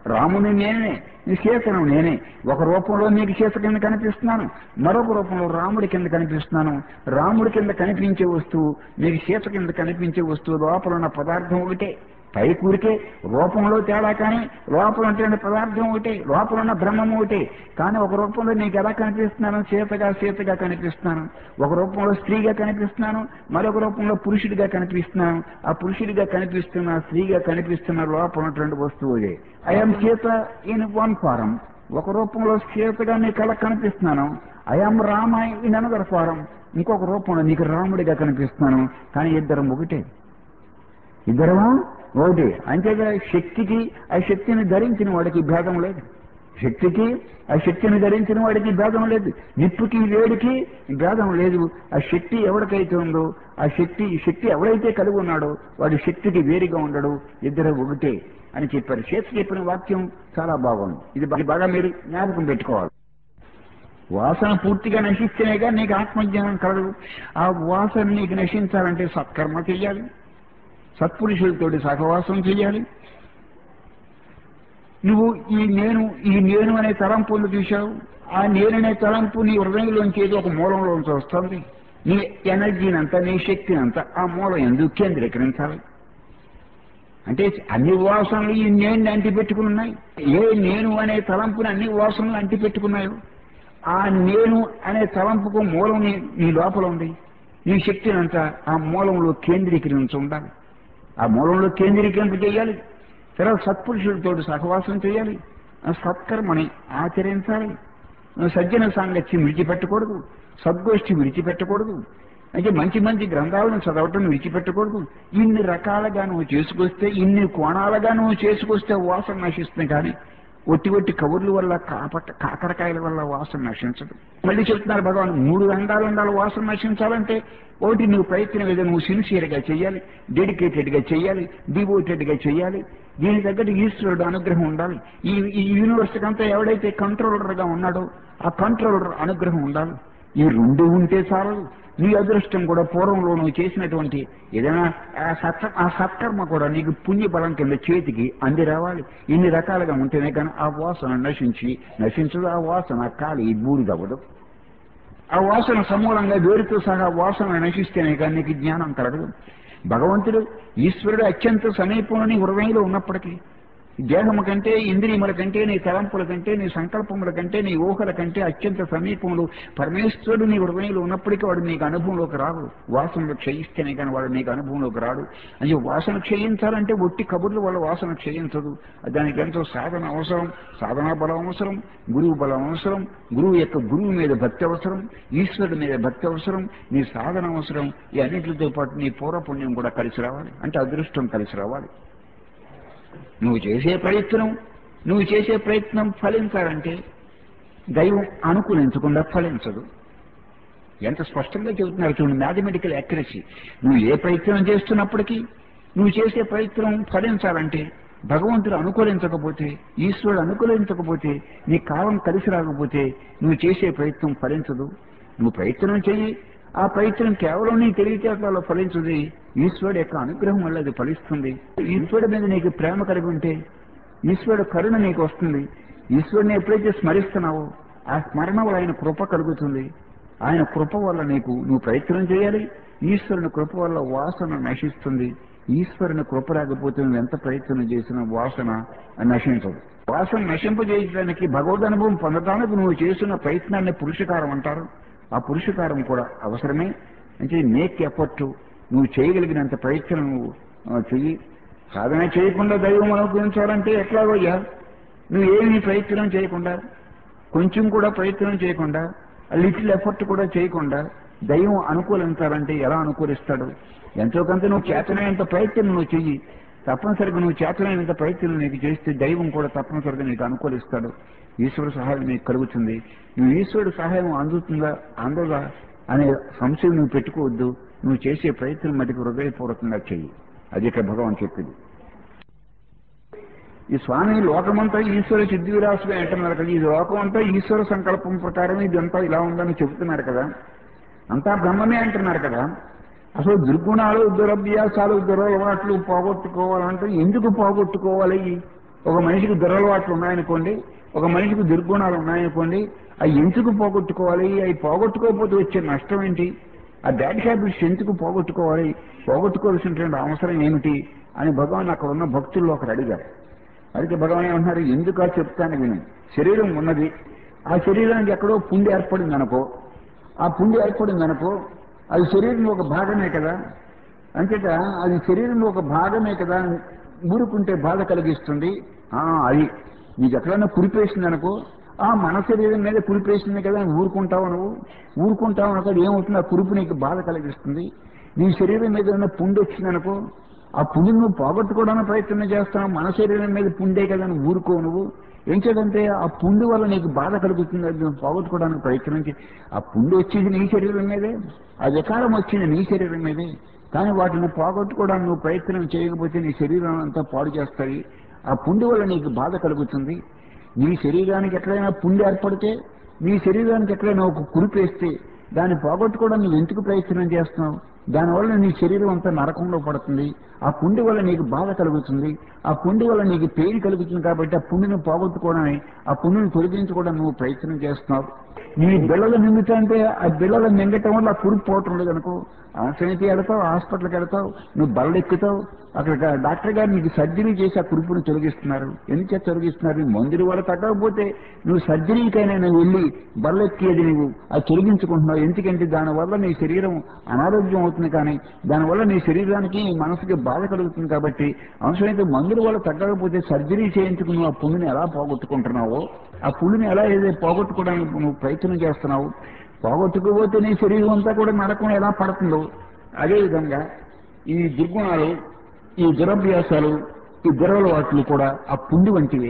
రాముని నేనే, నీ సీతను నేనే. ఒక రూపంలో నీకు సీత కింద కనిపిస్తున్నాను, మరొక రూపంలో రాముడి కింద కనిపిస్తున్నాను. రాముడి కింద కనిపించే వస్తువు, నీకు సీత కింద కనిపించే వస్తువు లోపల ఉన్న పదార్థం ఒకటే. పై కూరికే రూపంలో తేడా, కానీ లోపల ఉంటే పదార్థం ఒకటే, లోపల ఉన్న బ్రహ్మం ఒకటే. కానీ ఒక రూపంలో నీకు ఎలా కనిపిస్తున్నాను? సీతగా కనిపిస్తున్నాను. ఒక రూపంలో స్త్రీగా కనిపిస్తున్నాను, మరొక రూపంలో పురుషుడిగా కనిపిస్తున్నాను. ఆ పురుషుడిగా కనిపిస్తున్న, స్త్రీగా కనిపిస్తున్న లోపల ఉన్నటువంటి వస్తువు అదే. I'm Sita in one form. ఒక రూపంలో సీతగా నీ కళ్ళకు కనిపిస్తున్నాను. I'm Rama in another form. ఇంకొక రూపంలో నీకు రాముడిగా కనిపిస్తున్నాను. కానీ ఇద్దరం ఒకటే, ఇద్దరము ఒకటి. అంతేగా శక్తికి ఆ శక్తిని ధరించిన వాడికి భేదం లేదు. శక్తికి ఆ శక్తిని ధరించిన వాడికి భేదం లేదు. నిప్పుకి వేడికి భేదం లేదు. ఆ శక్తి ఎవరికైతే ఉందో, ఆ శక్తి ఎవరైతే కలిగి ఉన్నాడో వాడి శక్తికి వేరుగా ఉండడు, ఇద్దరు ఒకటే అని చెప్పారు. చెప్పిన వాక్యం చాలా బాగుంది. ఇది బాగా మీరు జ్ఞాపకం పెట్టుకోవాలి. వాసన పూర్తిగా నశిస్తేనేగా నీకు ఆత్మజ్ఞానం కలదు. ఆ వాసన నీకు నశించాలంటే సత్కర్మ చెయ్యాలి, సత్పురుషులతోటి సహవాసం చెయ్యాలి. నువ్వు ఈ నేను అనే తలంపు చూశావు. ఆ నేననే తలంపు నీ హృదయంలోంచి ఏదో ఒక మూలంలోంచి వస్తుంది. నీ ఎనర్జీని అంతా, నీ శక్తిని అంతా ఆ మూలం ఎందుకు కేంద్రీకరించాలి? అంటే అన్ని వాసనలు ఈ నేను అంటిపెట్టుకుని ఉన్నాయి. ఏ నేను అనే తలంపుని అన్ని వాసనలు అంటిపెట్టుకున్నాయో ఆ నేను అనే తలంపుకు మూలం నీ లోపల ఉంది. నీ శక్తిని అంతా ఆ మూలంలో కేంద్రీకరించి ఉండాలి. ఆ మూలంలో కేంద్రీకరింప చేయాలి. తర్వాత సత్పురుషులతో సహవాసం చేయాలి, సత్కర్మని ఆచరించాలి. సజ్జన సాంగత్యం విడిచిపెట్టకూడదు, సద్గోష్ఠి విడిచిపెట్టకూడదు. అంటే మంచి మంచి గ్రంథాలను చదవటం విడిచిపెట్టకూడదు. ఇన్ని రకాలుగా నువ్వు చేసుకొస్తే, ఇన్ని కోణాలుగా నువ్వు చేసుకొస్తే వాసన నశిస్తుంది. కానీ ఒట్టి కబుర్ల వల్ల, కాకరకాయల వల్ల వాసన నశించదు. మళ్ళీ చెప్తున్నారు భగవాన్, 3 రంగాలు ఉండాలి వాసన నశించాలంటే. ఒకటి, నువ్వు ప్రయత్నం ఏదో నువ్వు సిన్సియర్గా చేయాలి, డెడికేటెడ్గా చేయాలి, డివోటెడ్గా చేయాలి. దీని తగ్గట్టు ఈశ్వరుడు అనుగ్రహం ఉండాలి. ఈ యూనివర్సిటీకి అంతా ఎవడైతే కంట్రోలర్గా ఉన్నాడో ఆ కంట్రోలర్ అనుగ్రహం ఉండాలి. ఈ 2 ఉంటే చాలు. నీ అదృష్టం కూడా పూర్వంలో నువ్వు చేసినటువంటి ఏదైనా ఆ సత్కర్మ కూడా నీకు పుణ్యబలం కింద చేతికి అంది రావాలి. ఇన్ని రకాలుగా ఉంటేనే కానీ ఆ వాసన నశించదు. ఆ వాసన కాలి బూడిదవ్వదు. ఆ వాసన సమూలంగా వేరుతో సహా వాసన నశిస్తేనే కానీ నీకు జ్ఞానం కలగదు. భగవంతుడు ఈశ్వరుడు అత్యంత సమీపంలోని హృదయంలో ఉన్నప్పటికీ దేహము కంటే, ఇంద్రియముల కంటే, నీ తలంపుల కంటే, నీ సంకల్పముల కంటే, నీ ఊహల కంటే అత్యంత సమీపంలో పరమేశ్వరుడు నీ హృదయంలో ఉన్నప్పటికీ వాడు నీకు అనుభవంలోకి రాడు. వాసనలు క్షయిస్తేనే కానీ వాడు నీకు అనుభవంలోకి రాడు. అని వాసన క్షయించాలంటే ఒట్టి కబుర్ల వల్ల వాసన క్షయించదు. దానికి ఎంతో సాధన అవసరం, సాధనా బలం అవసరం, గురువు బలం అవసరం, గురువు మీద భక్తి అవసరం, ఈశ్వరుడి మీద భక్తి అవసరం, నీ సాధన అవసరం. ఈ అన్నింటితో పాటు నీ పూర్వపుణ్యం కూడా కలిసి రావాలి. అంటే అదృష్టం కలిసి రావాలి. నువ్వు చేసే ప్రయత్నం ఫలించాలంటే దైవం అనుకూలించకుండా ఫలించదు. ఎంత స్పష్టంగా చెబుతున్నారు చూడండి, మ్యాథమెటికల్ యాక్యురసీ. నువ్వు ఏ ప్రయత్నం చేస్తున్నప్పటికీ నువ్వు చేసే ప్రయత్నం ఫలించాలంటే భగవంతుడు అనుకూలించకపోతే, ఈశ్వరుడు అనుకూలించకపోతే, నీ కాలం కలిసి రాకపోతే నువ్వు చేసే ప్రయత్నం ఫలించదు. నువ్వు ప్రయత్నం చెయ్యి, ఆ ప్రయత్నం కేవలం నీ తెలివితేటలలో ఫలించుది. ఈశ్వరుడు యొక్క అనుగ్రహం వల్ల అది ఫలిస్తుంది. ఈశ్వరుడి మీద నీకు ప్రేమ కలిగి ఉంటే ఈశ్వరుడు కరుణ నీకు వస్తుంది. ఈశ్వరుని ఎప్పుడైతే స్మరిస్తున్నావో ఆ స్మరణ వల్ల ఆయన కృప కలుగుతుంది. ఆయన కృప వల్ల నువ్వు ప్రయత్నం చేయాలి. ఈశ్వరుని కృప వల్ల వాసన నశిస్తుంది. ఈశ్వరుని కృప రాకపోతే నువ్వు ఎంత ప్రయత్నం చేసినా వాసన నశించదు. వాసన నశింపజేయడానికి, భగవద్ అనుభవం పొందడానికి నువ్వు చేస్తున్న ప్రయత్నాన్ని పురుషకారం అంటారు. ఆ పురుషకారం కూడా అవసరమే. అంటే మేక్ ఎఫర్ట్. నువ్వు చేయగలిగినంత ప్రయత్నం నువ్వు చెయ్యి. సాధన చేయకుండా దైవం అనుగ్రహించాలంటే ఎట్లాగోయ్యా? నువ్వు ఏమీ ప్రయత్నం చేయకుండా, కొంచెం కూడా ప్రయత్నం చేయకుండా, లిటిల్ ఎఫర్ట్ కూడా చేయకుండా దైవం అనుకూలించాలంటే ఎలా అనుకూలిస్తాడు? ఎంతో కొంత నువ్వు చేతనైనంత ప్రయత్నం నువ్వు చెయ్యి. తప్పనిసరిగా నువ్వు చేతనైనంత ప్రయత్నం నీకు చేస్తే దైవం కూడా తప్పనిసరిగా నీకు అనుకూలిస్తాడు. ఈశ్వరుడు సహాయం నీకు కలుగుతుంది. నువ్వు ఈశ్వరుడు సహాయం అందదా అనే సంశయం నువ్వు పెట్టుకోవద్దు. నువ్వు చేసే ప్రయత్నం మటుకు హృదయపూర్వకంగా చెయ్యి. అది ఇక్కడ భగవాన్ చెప్పింది. ఈ స్వామి లోకమంతా ఈశ్వర సిద్ధి విలాసమే అంటున్నారు కదా. ఈ లోకం అంతా ఈశ్వర సంకల్పం ప్రకారం ఇదంతా ఇలా ఉందని చెబుతున్నారు కదా. అంతా బ్రహ్మమే అంటున్నారు కదా. అసలు దుర్గుణాలు, దురభ్యాసాలు, దురలవాట్లు పోగొట్టుకోవాలంటే ఎందుకు పోగొట్టుకోవాలి? ఒక మనిషికి దురలవాట్లు ఉన్నాయనుకోండి, ఒక మనిషికి దుర్గుణాలు ఉన్నాయనుకోండి, అవి ఎందుకు పోగొట్టుకోవాలి, అవి పోగొట్టుకోకపోతే వచ్చే నష్టం ఏంటి, ఆ బ్యాడ్ హ్యాబిట్స్ ఎందుకు పోగొట్టుకోవాలి, పోగొట్టుకోవాల్సినటువంటి అవసరం ఏమిటి అని భగవాన్ అక్కడ ఉన్న భక్తుల్లో ఒకరు అడిగారు. అడిగితే భగవాన్ ఏమంటున్నారు, ఎందుకు చెప్తాను విను. శరీరం ఉన్నది, ఆ శరీరానికి ఎక్కడో పుండి ఏర్పడింది అనుకో, ఆ పుండి ఏర్పడింది అనుకో, అది శరీరంలో ఒక భాగమే కదా, అంచేత అది శరీరంలో ఒక భాగమే కదా, ఊరుకుంటే బాధ కలిగిస్తుంది. అది నీకు ఎక్కడైనా కురిపేసింది అనుకో, మన శరీరం మీద కురిపేసింది కదా అని ఊరుకుంటావు, ఊరుకుంటావు అనుకో, ఏమవుతుంది, ఆ కురుపు నీకు బాధ కలిగిస్తుంది. నీ శరీరం మీద ఏదైనా పుండి వచ్చిందనుకో, ఆ పుండిని నువ్వు పోగొట్టుకోవడానికి ప్రయత్నం చేస్తావు, మన శరీరం మీద పుండే కదా అని ఊరుకో నువ్వు. ఏం చేద్దంటే ఆ పుండు వల్ల నీకు బాధ కలుగుతుంది, అది నువ్వు పోగొట్టుకోవడానికి ప్రయత్నించి. ఆ పుండు వచ్చేది నీ శరీరం మీదే, ఆ వికారం వచ్చింది నీ శరీరం మీదే, కానీ వాటిని పోగొట్టుకోవడానికి నువ్వు ప్రయత్నం చేయకపోతే నీ శరీరం అంతా పాడు చేస్తాయి. ఆ పుండు వల్ల నీకు బాధ కలుగుతుంది. నీ శరీరానికి ఎక్కడైనా పుండు ఏర్పడితే, నీ శరీరానికి ఎక్కడైనా ఒక కురిపేస్తే దాన్ని పోగొట్టుకోవడానికి నువ్వు ఎందుకు ప్రయత్నం చేస్తున్నావు? దానివల్ల నీ శరీరం అంతా నరకంలో పడుతుంది. ఆ పుండి వల్ల నీకు బాధ కలుగుతుంది, ఆ పుండి వల్ల నీకు పెయిన్ కలుగుతుంది. కాబట్టి ఆ పుండిని పోగొట్టుకోవడానికి, ఆ పుండిని తొలగించుకోవడానికి నువ్వు ప్రయత్నం చేస్తున్నావు. నీ బిళ్ళలు మింగుతుంటే ఆ బిళ్ళలు మింగటం వల్ల ఆ కురుపు పోవటం లేదు అనుకో, అవసరమైతే వెళ్తావు, హాస్పిటల్కి వెళ్తావు, నువ్వు బళ్ళు ఎక్కుతావు, అక్కడ డాక్టర్ గారు నీకు సర్జరీ చేసి ఆ కురుపును తొలగిస్తున్నారు. ఎందుచేత తొలగిస్తున్నారు? మందుల వల్ల తగ్గకపోతే నువ్వు సర్జరీకైనా నువ్వు వెళ్ళి బళ్ళు ఎక్కేది నువ్వు అది తొలగించుకుంటున్నావు. ఎందుకంటే దానివల్ల నీ శరీరం అనారోగ్యం అవుతుంది, కానీ దానివల్ల నీ శరీరానికి మనసుకి బాధ కలుగుతుంది. కాబట్టి అవసరమైతే మందుల వల్ల తగ్గకపోతే సర్జరీ చేయించుకుని నువ్వు ఆ పుండుని ఎలా పోగొట్టుకుంటున్నావో, ఆ పుండుని ఎలా ఏదైతే పోగొట్టుకోవడానికి నువ్వు ప్రయత్నం చేస్తున్నావు, పోగొట్టుకోపోతే నీ శరీరం అంతా కూడా నరకం ఎలా పడుతుందో, అదేవిధంగా ఈ దుర్గుణాలు, ఈ దురభ్యాసాలు, ఈ దురలవాట్లు కూడా ఆ పుండి వంటివి.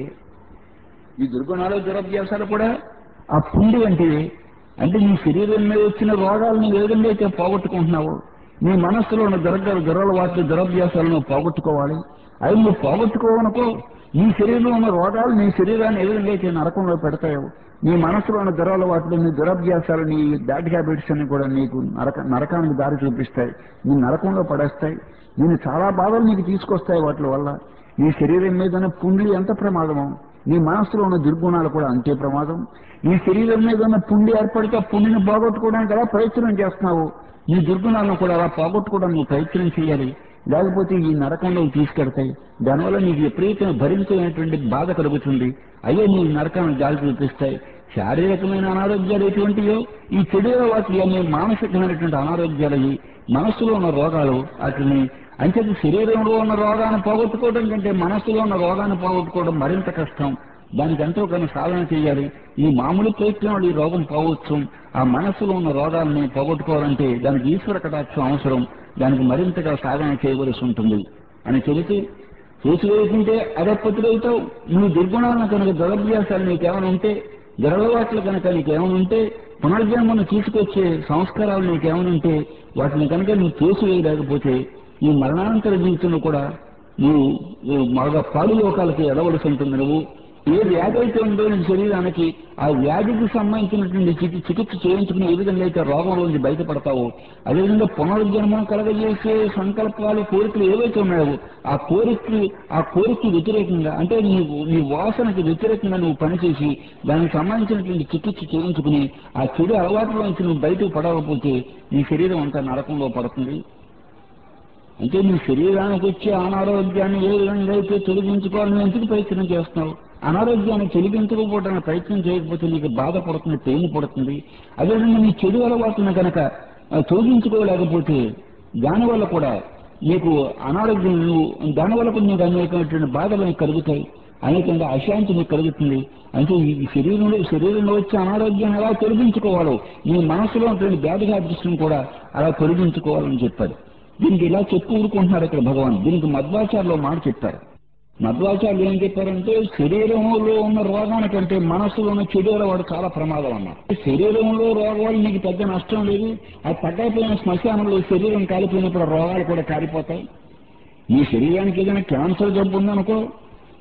ఈ దుర్గుణాలు దురభ్యాసాలు కూడా ఆ పుండి వంటివి. అంటే నీ శరీరం మీద వచ్చిన రోగాలను ఏ విధంగా అయితే పోగొట్టుకుంటున్నావు, నీ మనస్సులో ఉన్న దురలవాట్లు దురభ్యాసాలను పోగొట్టుకోవాలి. అవి నువ్వు పోగొట్టుకోవనుకో, నీ శరీరంలో ఉన్న రోగాలు నీ శరీరాన్ని ఏ విధంగా అయితే నరకంలో పెడతాయో, నీ మనసులో ఉన్న దురలవాట్లు, నీ దురభ్యాసాలు, నీ బ్యాడ్ హ్యాబిట్స్ అన్ని కూడా నీకు నరకానికి దారి చూపిస్తాయి, నీ నరకంలో పడేస్తాయి. నేను చాలా బాధలు నీకు తీసుకొస్తాయి. వాటి వల్ల నీ శరీరం మీద ఉన్న పుండ్లు ఎంత ప్రమాదమో, నీ మనసులో ఉన్న దుర్గుణాలు కూడా అంతే ప్రమాదం. నీ శరీరం మీద ఉన్న పుండి ఏర్పడితే ఆ పుండిని పోగొట్టుకోవడానికి ఎలా ప్రయత్నం చేస్తున్నావు, నీ దుర్గుణాలను కూడా అలా పోగొట్టుకోవడానికి నువ్వు ప్రయత్నం చేయాలి. లేకపోతే ఈ నరకంలో తీసుకెడతాయి. దానివల్ల నీకు విపరీతమైన భరించలేనటువంటి బాధ కలుగుతుంది. అయ్యే నీ నరకాన్ని దారి చూపిస్తాయి. శారీరకమైన అనారోగ్యాలు ఎటువంటివో ఈ చెడు అలవాట్లు అనే మానసికమైనటువంటి అనారోగ్యాలు, మనస్సులో ఉన్న రోగాలు వాటిని. అంచేది శరీరంలో ఉన్న రోగాన్ని పోగొట్టుకోవడం కంటే మనస్సులో ఉన్న రోగాన్ని పోగొట్టుకోవడం మరింత కష్టం. దానికి ఎంతో కొన్ని సాధన చేయాలి. ఈ మామూలు ప్రయత్నంలో ఈ రోగం పోవచ్చు. ఆ మనస్సులో ఉన్న రోగాల్ని పోగొట్టుకోవాలంటే దానికి ఈశ్వర కటాక్షం అవసరం. దానికి మరింతగా సాధన చేయవలసి ఉంటుంది అని చెబుతూ, చేసి వేసుకుంటే అదప్పతులవుతావు. నువ్వు దుర్గుణాలను కనుక, దురభ్యాసాలు నీకేమైనా ఉంటే, దురలవాట్లు కనుక నీకేమైనా ఉంటే, పునర్జన్మను తీసుకొచ్చే సంస్కారాలు నీకేమైనా ఉంటే, వాటిని కనుక నువ్వు తోసివేయలేకపోతే ఈ మరణానంతర జీవితంలో కూడా నువ్వు మరొక పాడు లోకాలకి ఎడవలసి ఉంటుంది. నువ్వు ఏ వ్యాధి అయితే ఉందో నీ శరీరానికి, ఆ వ్యాధికి సంబంధించినటువంటి చికిత్స చేయించుకుని ఏ విధంగా అయితే రోగంలోంచి బయటపడతావో, అదేవిధంగా పునర్జన్మను కలగజేసే సంకల్పాలు, కోరికలు ఏవైతే ఉన్నాయో ఆ కోరికకి వ్యతిరేకంగా, అంటే నీ వాసనకి వ్యతిరేకంగా నువ్వు పనిచేసి దానికి సంబంధించినటువంటి చికిత్స చేయించుకుని ఆ చెడు అలవాట్ల నుంచి నువ్వు బయటకు పడకపోతే నీ శరీరం అంతా నరకంలో పడుతుంది. అంటే నీ శరీరానికి వచ్చే అనారోగ్యాన్ని ఏ విధంగా అయితే తొలగించుకోవాలని ఎందుకు ప్రయత్నం చేస్తున్నావు? అనారోగ్యాన్ని తొలగించకపోవడానికి ప్రయత్నం చేయకపోతే నీకు బాధపడుతుంది, పెయిన్ పడుతుంది. అదేవిధంగా నీ చెడు అలవాటును కనుక తొలగించుకోలేకపోతే దానివల్ల కూడా నీకు అనారోగ్యం, దానివల్ల కూడా నీకు అనేకమైనటువంటి బాధలు కలుగుతాయి, అనేకంగా అశాంతి నీకు కలుగుతుంది. అంటే ఈ శరీరంలో వచ్చే అనారోగ్యాన్ని ఎలా తొలగించుకోవాలో నీ మనసులో ఉన్నటువంటి బ్యాడ్ హ్యాబిట్స్ కూడా అలా తొలగించుకోవాలని చెప్పాడు. దీనికి ఇలా చెప్పు ఊరుకుంటున్నారు ఇక్కడ భగవాన్. దీనికి మధ్వాచార్యులు మాట చెప్పారు. మధ్వాచార్యులు ఏం చెప్పారంటే, శరీరంలో ఉన్న రోగానికంటే మనస్సులో ఉన్న చెడు అలవాటు చాలా ప్రమాదం అన్నారు. శరీరంలో రోగాలు నీకు పెద్ద నష్టం లేదు. అది తగ్గపోయిన శ్మశానంలో శరీరం కాలిపోయినప్పుడు రోగాలు కూడా కాలిపోతాయి. నీ శరీరానికి ఏదైనా క్యాన్సర్ జబ్బు ఉందనుకో,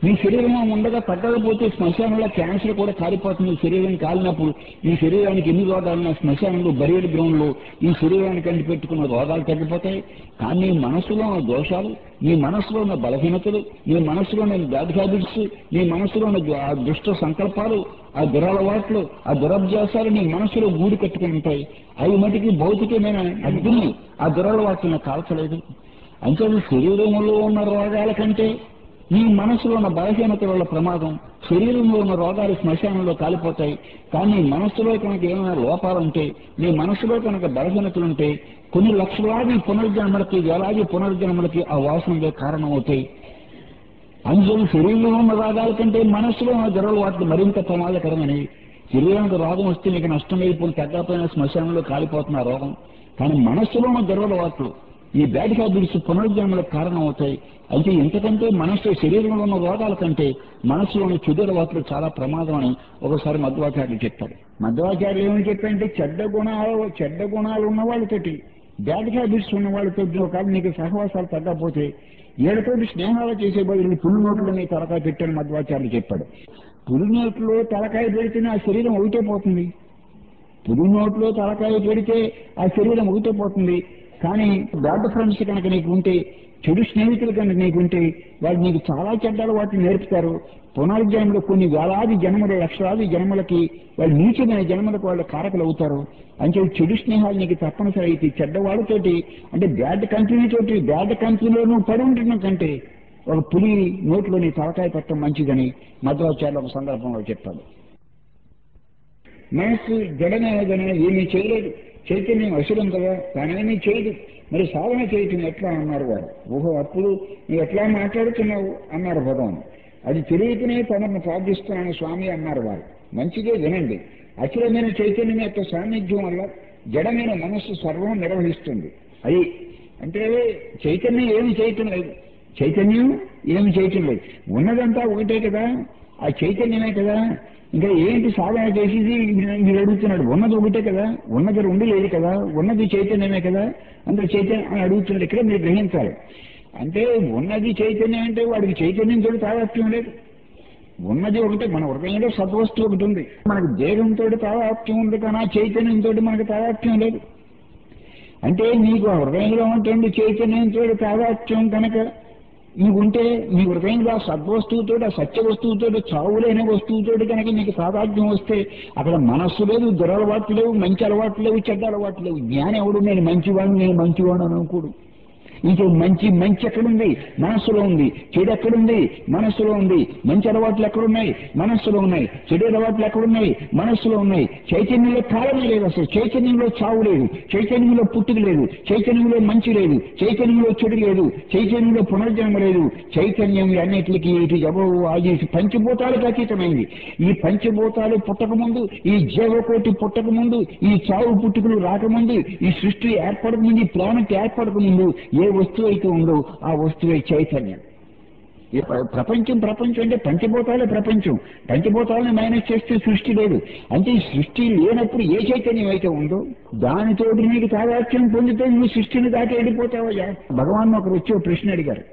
మీ శరీరం ఉండగా తగ్గకపోతే శ్మశానంలో క్యాన్సర్ కూడా కాలిపోతుంది. శరీరం కాలినప్పుడు ఈ శరీరానికి ఎన్ని రోగాలున్నా శ్మశానంలో బరియడ్ గ్రౌండ్ లో ఈ శరీరానికి అంటి పెట్టుకున్న రోగాలు తగ్గిపోతాయి. కానీ నీ మనసులో ఉన్న దోషాలు, నీ మనసులో ఉన్న బలహీనతలు, నీ మనసులో ఉన్న బ్యాడ్ హ్యాబిట్స్, నీ మనసులో ఉన్న ఆ దుష్ట సంకల్పాలు, ఆ దురలవాట్లు, ఆ దురభ్యాసాలు నీ మనసులో గూడు కట్టుకుని ఉంటాయి. అవి మటుకి భౌతికమైన అగ్ని ఆ దురలవాట్లను కాల్చలేదు. అంటే శరీరంలో ఉన్న రోగాల కంటే నీ మనసులో ఉన్న బలహీనత వల్ల ప్రమాదం. శరీరంలో ఉన్న రోగాలు శ్మశానంలో కాలిపోతాయి. కానీ మనస్సులో కనుక ఏమైనా లోపాలుంటే, నీ మనసులో కనుక బలహీనతలుంటే కొన్ని లక్షలాది పునర్జన్మలకి, వేలాది పునర్జన్మలకి ఆ వాసనలే కారణం అవుతాయి. అందులో శరీరంలో ఉన్న రోగాల కంటే మనస్సులో ఉన్న దురలవాట్లు మరింత ప్రమాదకరమని. శరీరానికి రోగం వస్తే నీకు నష్టం అయిపోయి తగ్గపోయిన శ్మశానంలో కాలిపోతున్న రోగం. కానీ మనస్సులో ఉన్న దురలవాట్లు, ఈ బ్యాడ్ హ్యాబిట్స్ పునర్జన్మలకు కారణం అవుతాయి. అయితే ఇంతకంటే మనస్సు శరీరంలో ఉన్న రోగాల కంటే మనస్సులో ఉన్న చెడు అలవాట్లు చాలా ప్రమాదం అని ఒకసారి మధ్వాచార్యులు చెప్పాడు. మధ్వాచార్యులు ఏమని చెప్పారంటే చెడ్డ గుణాలు ఉన్న వాళ్ళతోటి, బ్యాడ్ హ్యాబిట్స్ ఉన్న వాళ్ళతో ఒకవేళ నీకు సహవాసాలు తగ్గకపోతే ఏళ్ళతోటి స్నేహాలు చేసే బదులు పులి నోట్లో నీ తలకాయ పెట్టని మధ్వాచార్యులు చెప్పాడు. పులి నోట్లో తలకాయ పెడితేనే ఆ శరీరం ఒకటే పోతుంది. పులి నోట్లో తలకాయ పెడితే ఆ శరీరం ఒకటే పోతుంది. కానీ బ్యాడ్ ఫ్రెండ్స్ కనుక నీకు ఉంటే, చెడు స్నేహితులు కనుక నీకుంటే వాళ్ళు నీకు చాలా చెడ్డ అలవాట్లు నేర్పుతారు. పునర్జన్మలు కొన్ని వేలాది జన్మలు, లక్షలాది జన్మలకి వాళ్ళు నీచమైన జన్మలకు వాళ్ళు కారకులు అవుతారు. అంటే చెడు స్నేహాలు నీకు తప్పనిసరి అయితే చెడ్డవాళ్ళతోటి, అంటే బ్యాడ్ కంపెనీతోటి, బ్యాడ్ కంపెనీలో నువ్వు పడి ఉంటున్న కంటే ఒక పులి నోట్లో నీ తలకాయ పెట్టడం మంచిదని మధ్వాచార్యులు ఒక సందర్భంలో చెప్పాడు. మనస్సు జడమేదని ఏమీ చేయలేదు. చైతన్యం అసురం కదా, తానేమీ చేయదు. మరి సాధన చేయటం ఎట్లా అన్నారు వారు. ఓహో, అప్పుడు నువ్వు ఎట్లా మాట్లాడుతున్నావు అన్నారు భగవాన్. అది తెలియకనే తనను ప్రార్థిస్తున్నాను స్వామి అన్నారు వారు. మంచిదే, వినండి. అఖిలమైన చైతన్యం యొక్క సాన్నిధ్యం వల్ల జడమైన మనస్సు సర్వం నిర్వహిస్తుంది. అది అంటే చైతన్యం ఏమి చేయటం లేదు. చైతన్యం ఏమి చేయటం లేదు. ఉన్నదంతా ఒకటే కదా, ఆ చైతన్యమే కదా. ఇంకా ఏంటి సాధన చేసేది మీరు అడుగుతున్నాడు. ఉన్నది ఒకటే కదా, ఉన్నది రెండు లేదు కదా, ఉన్నది చైతన్యమే కదా, అందులో చైతన్యం అని అడుగుతున్నాడు. ఇక్కడ మీరు గ్రహించాలి. అంటే ఉన్నది చైతన్యం అంటే వాడికి చైతన్యంతో తాదాత్మ్యం లేదు. ఉన్నది ఒకటి, మన హృదయంలో సద్వస్తువు ఒకటి ఉంది. మనకి దేహంతో తాదాత్మ్యం ఉంది కానీ ఆ చైతన్యంతో మనకు తాదాత్మ్యం లేదు. అంటే నీకు ఆ హృదయంలో ఉంటుంది చైతన్యంతో తాదాత్మ్యం కనుక నీకుంటే, నీ హృదయంలో ఆ సద్వస్తువుతో, ఆ సత్య వస్తువుతో, చావులేని వస్తువుతో కనుక నీకు తాదాత్మ్యం వస్తే అక్కడ మనస్సు లేదు, దురలవాట్లు లేవు, మంచి అలవాట్లు లేవు, చెడ్డ అలవాట్లు లేవు. జ్ఞానం ఎవడు నేను మంచివాడు అనుకోడు. ఇంకో మంచి ఎక్కడుంది? మనస్సులో ఉంది. చెడు ఎక్కడుంది? మనస్సులో ఉంది. మంచి అలవాట్లు ఎక్కడున్నాయి? మనస్సులో ఉన్నాయి. చెడు అలవాట్లు ఎక్కడున్నాయి? మనస్సులో ఉన్నాయి. చైతన్యంలో కాలమే లేదు. అసలు చైతన్యంలో చావు లేదు, చైతన్యంలో పుట్టుక లేదు, చైతన్యంలో మంచి లేదు, చైతన్యంలో చెడు లేదు, చైతన్యంలో పునర్జన్మ లేదు. చైతన్యం అన్నిటికీ ఇటు ఎవరు అది పంచభూతాలకు అతీతమైంది. ఈ పంచభూతాలు పుట్టకముందు, ఈ జీవకోటి పుట్టకముందు, ఈ చావు పుట్టుకలు రాకముందు, ఈ సృష్టి ఏర్పడకముందు, ఈ ప్లానెట్ ఏర్పడకముందు ఏ వస్తువు అయితే ఉందో ఆ వస్తువే చైతన్యం. ఈ ప్రపంచం అంటే పంచభూతాలే ప్రపంచం. పంచభూతాలను మైనస్ చేస్తే సృష్టి లేదు. అంటే ఈ సృష్టి లేనప్పుడు ఏ చైతన్యం అయితే ఉందో దానితో నీకు తాదాత్మ్యం పొందితే నువ్వు సృష్టిని దాటి వెళ్ళిపోతావయ్యా. భగవాన్ ఒకరు వచ్చి ఒక ప్రశ్న అడిగారు.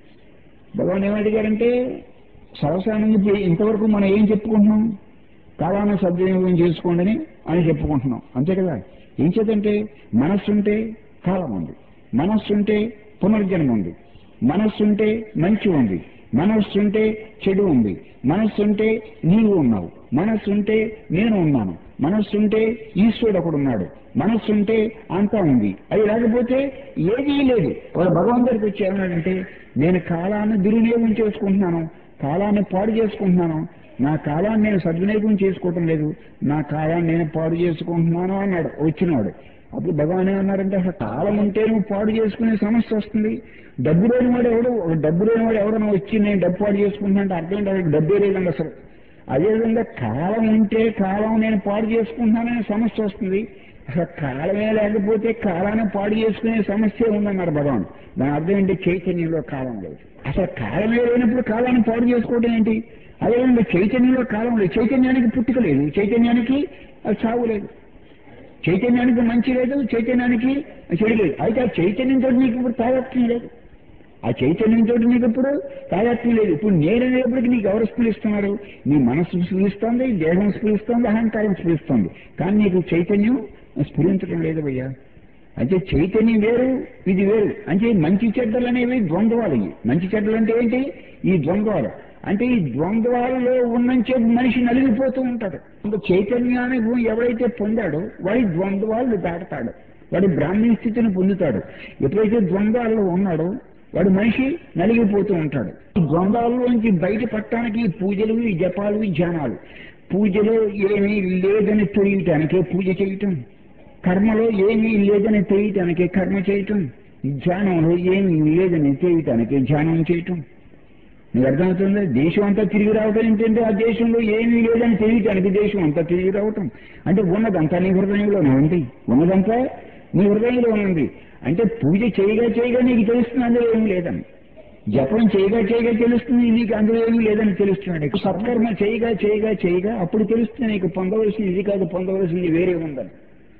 భగవాన్ ఏమడిగారంటే, సర్వసాధారణంగా ఇప్పుడు ఇంతవరకు మనం ఏం చెప్పుకుంటున్నాం? కాలాన్ని సద్వినియోగం చేసుకోండి అని చెప్పుకుంటున్నాం, అంతే కదా. ఏం చేద్దంటే మనస్సుంటే కాలం ఉంది, మనస్సుంటే పునర్జన్మ ఉంది, మనస్సుంటే మంచి ఉంది, మనస్సుంటే చెడు ఉంది, మనస్సుంటే నీవు ఉన్నావు, మనస్సుంటే నేను ఉన్నాను, మనస్సుంటే ఈశ్వరుడు ఒకడున్నాడు, మనస్సుంటే అంతా ఉంది. అది లేకపోతే ఏదీ లేదు. వాడు భగవంతుడికి వచ్చి ఏమన్నాడంటే, నేను కాలాన్ని దుర్వినియోగం చేసుకుంటున్నాను, కాలాన్ని పాడు చేసుకుంటున్నాను, నా కాలాన్ని నేను సద్వినియోగం చేసుకోవటం లేదు, నా కాలాన్ని నేను పాడు చేసుకుంటున్నాను అన్నాడు వచ్చినాడు. అప్పుడు భగవాన్ ఏమన్నారంటే, అసలు కాలం ఉంటే నువ్వు పాడు చేసుకునే సమస్య వస్తుంది. డబ్బు లేనివాడు ఎవరైనా వచ్చి నేను డబ్బు పాడు చేసుకుంటున్నా అంటే అర్థం ఏంటి? డబ్బే లేదండి అసలు. అదేవిధంగా కాలం ఉంటే కాలం నేను పాడు చేసుకుంటున్నాననే సమస్య వస్తుంది. అసలు కాలమే లేకపోతే కాలాన్ని పాడు చేసుకునే సమస్య ఉందన్నారు భగవాన్. దాని అర్థం ఏంటి? చైతన్యంలో కాలం లేదు. అసలు కాలమే లేనప్పుడు కాలాన్ని పాడు చేసుకోవడం ఏంటి? అదేవిధంగా చైతన్యంలో కాలం లేదు. చైతన్యానికి పుట్టుక లేదు, చైతన్యానికి చావు లేదు, చైతన్యానికి మంచి లేదు, చైతన్యానికి చెడు లేదు. అయితే ఆ చైతన్యంతో నీకు ఇప్పుడు తాదాత్మ్యం లేదు. ఆ చైతన్యంతో నీకు ఇప్పుడు తాదాత్మ్యం లేదు. ఇప్పుడు నేననేప్పటికీ నీకు ఎవరు స్ఫురిస్తున్నారు? నీ మనస్సు స్ఫురిస్తోంది, దేహం స్ఫురిస్తోంది, అహంకారం స్ఫురిస్తోంది. కానీ నీకు చైతన్యం స్ఫురించడం లేదు భయ్యా. అంటే చైతన్యం వేరు, ఇది వేరు. అంటే మంచి చెడ్డలు అనేవి ద్వంద్వాలు. మంచి చెడ్డలు అంటే ఏంటి? ఈ ద్వంద్వాలు. అంటే ఈ ద్వంద్వాలలో ఉన్నంచేపు మనిషి నలిగిపోతూ ఉంటాడు. చైతన్యాన్ని ఎవరైతే పొందాడో వాడి ద్వంద్వాలు దాటతాడు, వాడి బ్రాహ్మీ స్థితిని పొందుతాడు. ఎప్పుడైతే ద్వంద్వాల్లో ఉన్నాడో వాడు మనిషి నలిగిపోతూ ఉంటాడు. ఈ ద్వంద్వాల్లోంచి బయటపడటానికి పూజలు, ఈ జపాలు, ఈ ధ్యానాలు. పూజలో ఏమీ లేదని తెలియటానికే పూజ చేయటం, కర్మలో ఏమీ లేదని తెలియటానికే కర్మ చేయటం, ధ్యానంలో ఏమీ లేదని తెలియటానికే ధ్యానం చేయటం. నీకు అర్థమవుతుంది? దేశం అంతా తిరిగి రావటం ఏంటంటే ఆ దేశంలో ఏమీ లేదని తెలియటానికి దేశం అంతా తిరిగి రావటం. అంటే ఉన్నదంతా నీ హృదయంలోనే ఉంది, ఉన్నదంతా నీ హృదయంలో ఉంది. అంటే పూజ చేయగా చేయగా నీకు తెలుస్తుంది అందులో ఏమీ లేదని, జపం చేయగా చేయగా తెలుస్తుంది నీకు అందులో ఏమీ లేదని తెలుస్తున్నాడు. సత్కర్మ చేయగా చేయగా చేయగా అప్పుడు తెలుస్తుంది నీకు పొందవలసింది ఇది కాదు, పొందవలసింది వేరే ఉందని.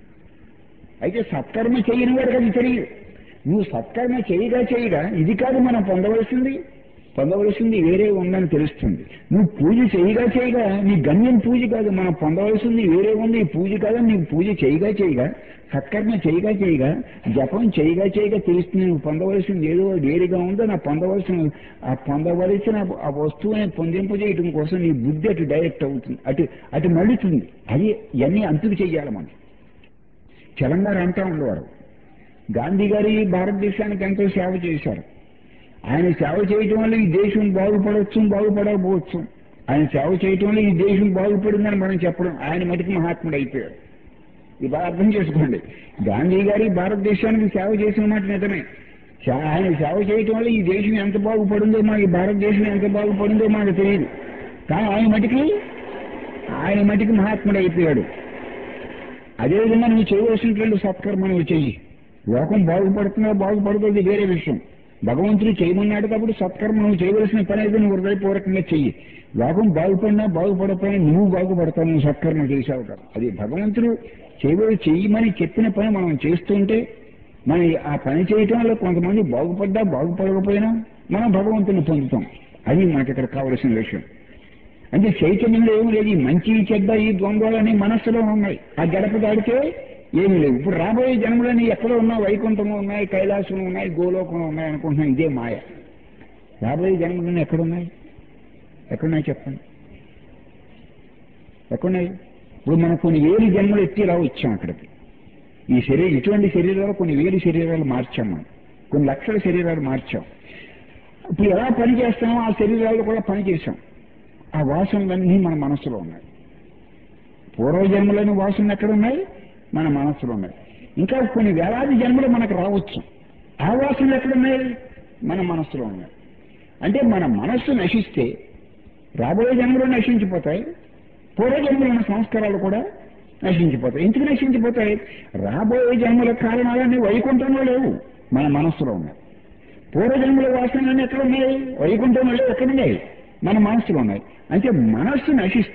అయితే సత్కర్మ చేయని వాడికి అది తెలియదు. నువ్వు సత్కర్మ చేయగా చేయగా ఇది కాదు మనం పొందవలసింది, పొందవలసింది వేరే ఉందని తెలుస్తుంది. నువ్వు పూజ చేయగా చేయగా నీ గమ్యం పూజ కాదు, మనం పొందవలసింది వేరే ఉంది, పూజ కాదని నీకు పూజ చేయగా చేయగా, సత్కర్మ చేయగా చేయగా, జపం చేయగా చేయగా తెలుస్తుంది నువ్వు పొందవలసింది ఏదో వేరేగా ఉందో. నా పొందవలసిన ఆ వస్తువుని పొందింపజేయటం కోసం నీ బుద్ధి అటు డైరెక్ట్ అవుతుంది, అటు మళ్ళుతుంది. అది ఇవన్నీ అంతుకు చెయ్యాలి మనం. తెలంగాణ అంటా ఉండేవారు, గాంధీ గారి భారతదేశానికి ఎంతో సేవ చేశారు. ఆయన సేవ చేయటం వల్ల ఈ దేశం బాగుపడవచ్చు, బాగుపడకపోవచ్చు. ఆయన సేవ చేయటం వల్ల ఈ దేశం బాగుపడిందని మనం చెప్పడం, ఆయన మటుకు మహాత్ముడు అయిపోయాడు. ఇది బాగా అర్థం చేసుకోండి. గాంధీ గారి భారతదేశానికి సేవ చేసిన మాట నిజమే. ఆయన సేవ చేయటం వల్ల ఈ దేశం ఎంత బాగుపడిందో, ఈ భారతదేశం ఎంత బాగుపడిందో మనకు తెలియదు. కానీ ఆయన మటుకు మహాత్ముడు అయిపోయాడు. అదేవిధంగా నువ్వు చేయవలసినటువంటి సత్కర్మ నువ్వు చెయ్యి. లోకం బాగుపడుతుందో బాగుపడుతుంది వేరే విషయం. భగవంతుడు చేయమన్నాడు కాబట్టి సత్కర్మ నువ్వు చేయవలసిన పని అయితే నువ్వు హృదయపూర్వకంగా చెయ్యి. లోకం బాగుపడినా బాగుపడకపోయినా నువ్వు బాగుపడతావు, నువ్వు సత్కర్మ చేశావు కదా. అది భగవంతుడు చెయ్యమని చెప్పిన పని మనం చేస్తుంటే మనం ఆ పని చేయటం వల్ల కొంతమంది బాగుపడ్డా బాగుపడకపోయినా మనం భగవంతుని పొందుతాం. అది మనకి ఇక్కడ కావలసిన విషయం. అంటే చైతన్యంలో ఏమి లేదు. ఈ మంచి చెడ్డ ఈ ద్వంద్వాలన్నీ మనస్సులో ఉన్నాయి. ఆ గడప దాడితే ఏమీ లేవు. ఇప్పుడు రాబోయే జన్మలన్నీ ఎక్కడో ఉన్నాయి, వైకుంఠంలో ఉన్నాయి, కైలాసంలో ఉన్నాయి, గోలోకంలో ఉన్నాయి అనుకుంటున్నాం. ఇదే మాయ. రాబోయే జన్మలన్నీ ఎక్కడున్నాయి? చెప్పండి, ఎక్కడున్నాయి? ఇప్పుడు మనం కొన్ని వేలు జన్మలు ఎత్తి ఇలా వచ్చాం అక్కడికి. ఈ ఇటువంటి శరీరాలు కొన్ని వేలు శరీరాలు మార్చాం మనం, కొన్ని లక్షల శరీరాలు మార్చాం. ఇప్పుడు ఎలా పని చేస్తామో ఆ శరీరాలు కూడా పని చేశాం. ఆ వాసనలన్నీ మన మనస్సులో ఉన్నాయి. పూర్వజన్మలోని వాసనలు ఎక్కడ ఉన్నాయి? మన మనస్సులో ఉన్నాయి. ఇంకా కొన్ని వేలాది జన్మలు మనకు రావచ్చు. ఆ వాసనలు ఎక్కడున్నాయి? మన మనస్సులో ఉన్నాయి. అంటే మన మనస్సు నశిస్తే రాబోయే జన్మలో నశించిపోతాయి, పూర్వజన్మలో ఉన్న సంస్కారాలు కూడా నశించిపోతాయి. ఎందుకు నశించిపోతాయి? రాబోయే జన్మల కారణాలన్నీ వైకుంఠంలో లేవు, మన మనస్సులో ఉన్నాయి. పూర్వజన్మల వాసనలన్నీ ఎక్కడున్నాయి? వైకుంఠంలో లేవు, ఎక్కడున్నాయి? మన మనస్సులో ఉన్నాయి. అంటే మనస్సు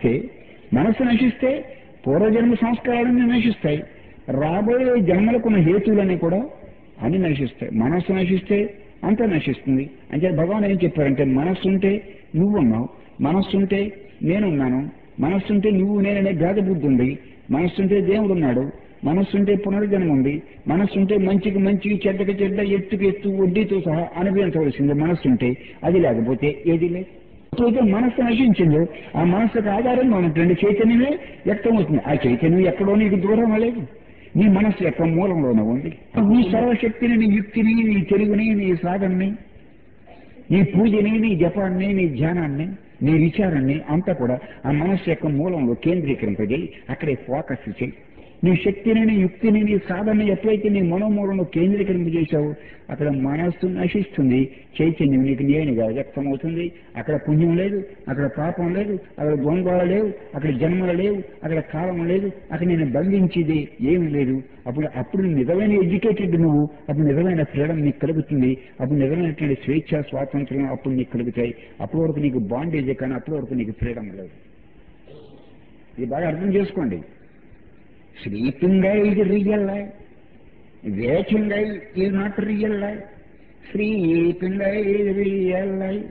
నశిస్తే పూర్వజన్మ సంస్కారాలన్నీ నశిస్తాయి, రాబోయే జన్మలకున్న హేతువులన్నీ కూడా అన్ని నశిస్తాయి. మనస్సు నశిస్తే అంతా నశిస్తుంది. అంటే భగవాన్ ఏం చెప్పారంటే, మనస్సుంటే నువ్వున్నావు, మనస్సుంటే నేనున్నాను, మనస్సుంటే నువ్వు నేననే భేద బుద్ధి ఉంది, మనస్సుంటే దేవుడున్నాడు, మనస్సుంటే పునర్జన్మ ఉంది, మనస్సుంటే మంచికి మంచి, చెడ్డకి చెడ్డ, ఎత్తుకి ఎత్తు, వడ్డీతో సహా అనుభవించవలసింది మనస్సుంటే. అది లేకపోతే ఏది లేదు. ఎప్పుడైతే మనస్సు నశించిందో ఆ మనస్సుకు ఆధారంగా ఉన్నటువంటి చైతన్యమే వ్యక్తమవుతుంది. ఆ చైతన్యం ఎక్కడో నీకు దూరం లేదు, నీ మనస్సు యొక్క మూలంలోనే ఉంది. నీ సర్వశక్తిని, నీ యుక్తిని, నీ తెలివిని, నీ సాధనని, నీ పూజని, నీ జపాన్ని, నీ ధ్యానాన్ని, నీ విచారాన్ని అంతా కూడా ఆ మనస్సు యొక్క మూలంలో కేంద్రీకరింపజేయి. అక్కడే ఫోకస్ చేయి. నీ శక్తిని, నీ యుక్తిని, నీ సాధనని ఎప్పుడైతే నీ మనోమూలంలో కేంద్రీకరింపజేశావు అక్కడ మనస్సు నశిస్తుంది, చైతన్యం నీకు నేనుగా వ్యక్తమవుతుంది. అక్కడ పుణ్యం లేదు, అక్కడ పాపం లేదు, అక్కడ ద్వంద్వాలు లేవు, అక్కడ జన్మలు లేవు, అక్కడ కాలం లేదు, అక్కడ నేను బంధించేది ఏమీ లేదు. అప్పుడు నిజమైన ఎడ్యుకేటెడ్ నువ్వు, అప్పుడు నిజమైన ఫ్రీడమ్ నీకు కలుగుతుంది. అప్పుడు నిజమైనటువంటి స్వేచ్ఛ, స్వాతంత్ర్యం అప్పుడు నీకు కలుగుతాయి. అప్పటి వరకు నీకు బాండేజే, కానీ అప్పటి వరకు నీకు ఫ్రీడమ్ లేదు. ఇది బాగా అర్థం చేసుకోండి. Sleeping is real life. Waking is not real life. Sleeping real life.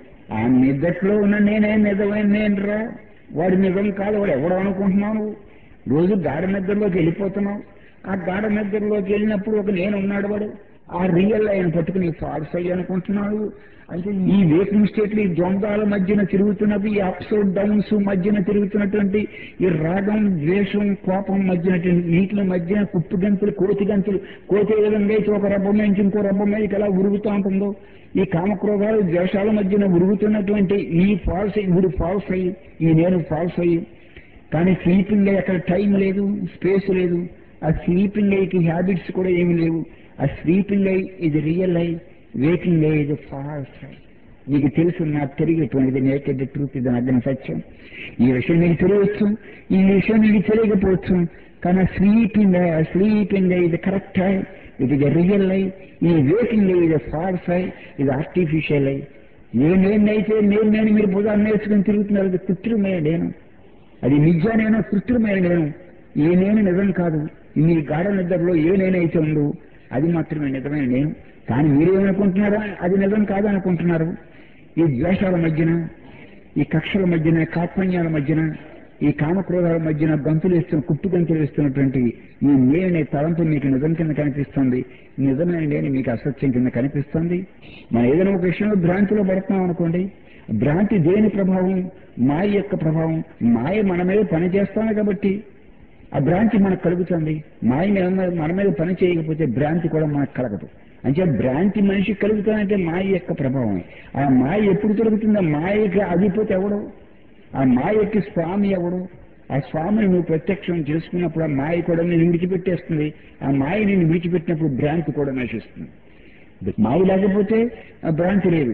ఆ నిద్రలో ఉన్న నేనే నిజమైన నేనురా. వాడు నిజం కాదు, వాడు ఎవడు అనుకుంటున్నావు నువ్వు? రోజు గాఢ నిద్రలోకి వెళ్ళిపోతున్నావు. ఆ గాఢ నిద్రలోకి వెళ్ళినప్పుడు ఒక నేను ఉన్నాడు, వాడు ఆ రియల్ ఆయన పట్టుకుని ఫాల్స్ అయ్యి అనుకుంటున్నాడు. అయితే ఈ వేకింగ్ స్టేట్లు ఈ ద్వంద్వాల మధ్యన తిరుగుతున్నది, ఈ అప్స్ డౌన్స్ మధ్యన తిరుగుతున్నటువంటి ఈ రాగం ద్వేషం కోపం మధ్యన వీటి మధ్యన కుప్పు గంతులు కోతి గంతులు, కోతి ఏ విధంగా అయితే ఒక రబ్బ నుంచి ఇంకో రబ్బ మీదకి ఎలా ఉరుగుతూ ఉంటుందో, ఈ కామక్రోధాలు ద్వేషాల మధ్యన ఉరుగుతున్నటువంటి ఈ ఫాల్స్ వీడు ఫాల్స్ అయ్యి, ఈ నేను ఫాల్స్ అయ్యి. కానీ స్లీపింగ్ అక్కడ టైం లేదు, స్పేస్ లేదు. ఆ స్లీపింగ్ అయ్యి హ్యాబిట్స్ కూడా ఏమి లేవు. ఆ స్లీపింగ్ అయి ఇది రియల్ అయి, వేకింగ్ అయి ఇది ఫాల్స్ అయి. నీకు తెలుసు నాకు తెలియటువంటిది నేకెడ్ ట్రూత్, ఇది అగ్ని సత్యం. ఈ విషయం నీకు తెలియవచ్చు, ఈ విషయం నీకు తెలియకపోవచ్చు. కానీ స్లీపింగ్ ఇది కరెక్ట్ అయి, ఇది రియల్ అయి, ఈ వేకింగ్ ఇది ఫాల్స్ అయి, ఇది ఆర్టిఫిషియల్ అయి. నేనైతే నేను మీరు భుజాన్ని నేర్చుకుని తిరుగుతున్నారు, అది కృత్రిమైన నేను, అది నిజానేనో కృత్రిమైన నేను. ఏ నేను నిజం కాదు. మీ గాఢ నిద్రలో ఏ నేనైతే ఉందో అది మాత్రమే నిజమైన నేను. కానీ మీరేమనుకుంటున్నారా? అది నిజం కాదనుకుంటున్నారు. ఈ ద్వేషాల మధ్యన, ఈ కక్షల మధ్యన, కాత్పన్యాల మధ్యన, ఈ కామక్రోధాల మధ్యన గంతులు వేస్తున్న కుట్టు గంతులు వేస్తున్నటువంటి ఈ నేనే తలంపు మీకు నిజం కింద కనిపిస్తుంది. నిజమైన నేను మీకు అసత్యం కింద కనిపిస్తుంది. మనం ఏదైనా ఒక విషయంలో భ్రాంతిలో పడుతున్నాం అనుకోండి, భ్రాంతి దేని ప్రభావం? మాయ యొక్క ప్రభావం. మాయ మన మీద పని చేస్తాను కాబట్టి ఆ భ్రాంతి మనకు కలుగుతుంది. మాయ మన మీద పని చేయకపోతే భ్రాంతి కూడా మనకు కలగదు. అంటే భ్రాంతి మనిషికి కలుగుతానంటే మాయ యొక్క ప్రభావం. ఆ మాయ ఎప్పుడు కలుగుతుంది? ఆ మాయకి అధిపతి ఎవడు? ఆ మాయకి స్వామి ఎవడు? ఆ స్వామిని నువ్వు ప్రత్యక్షం చేసుకున్నప్పుడు ఆ మాయ కూడా నేను విడిచిపెట్టేస్తుంది. ఆ మాయ నేను విడిచిపెట్టినప్పుడు భ్రాంతి కూడా నశిస్తుంది. మాయ లేకపోతే ఆ భ్రాంతి లేదు.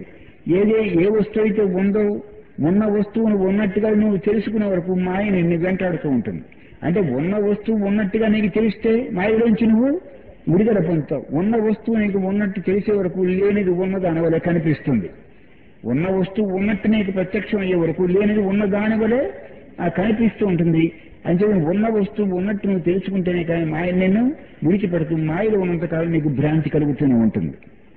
ఏ వస్తువు అయితే ఉందో, ఉన్న వస్తువును ఉన్నట్టుగా నువ్వు తెలుసుకునే వరకు మాయ నిన్ను వెంటాడుతూ ఉంటుంది. అంటే ఉన్న వస్తువు ఉన్నట్టుగా నీకు తెలిస్తే మాయలోంచి నువ్వు విడుదల పొందుతావు. ఉన్న వస్తువు నీకు ఉన్నట్టు తెలిసే వరకు లేనిది ఉన్నది అనవలే కనిపిస్తుంది. ఉన్న వస్తువు ఉన్నట్టు నీకు ప్రత్యక్షం అయ్యే వరకు లేనిది ఉన్న దాని వలే కనిపిస్తూ ఉంటుంది. అంటే ఉన్న వస్తువు ఉన్నట్టు నువ్వు తెలుసుకుంటేనే కానీ మాయ నిన్ను విడిచిపెడుతుంది. మాయలో ఉన్నంతకాలం నీకు భ్రాంతి కలుగుతూనే ఉంటుంది.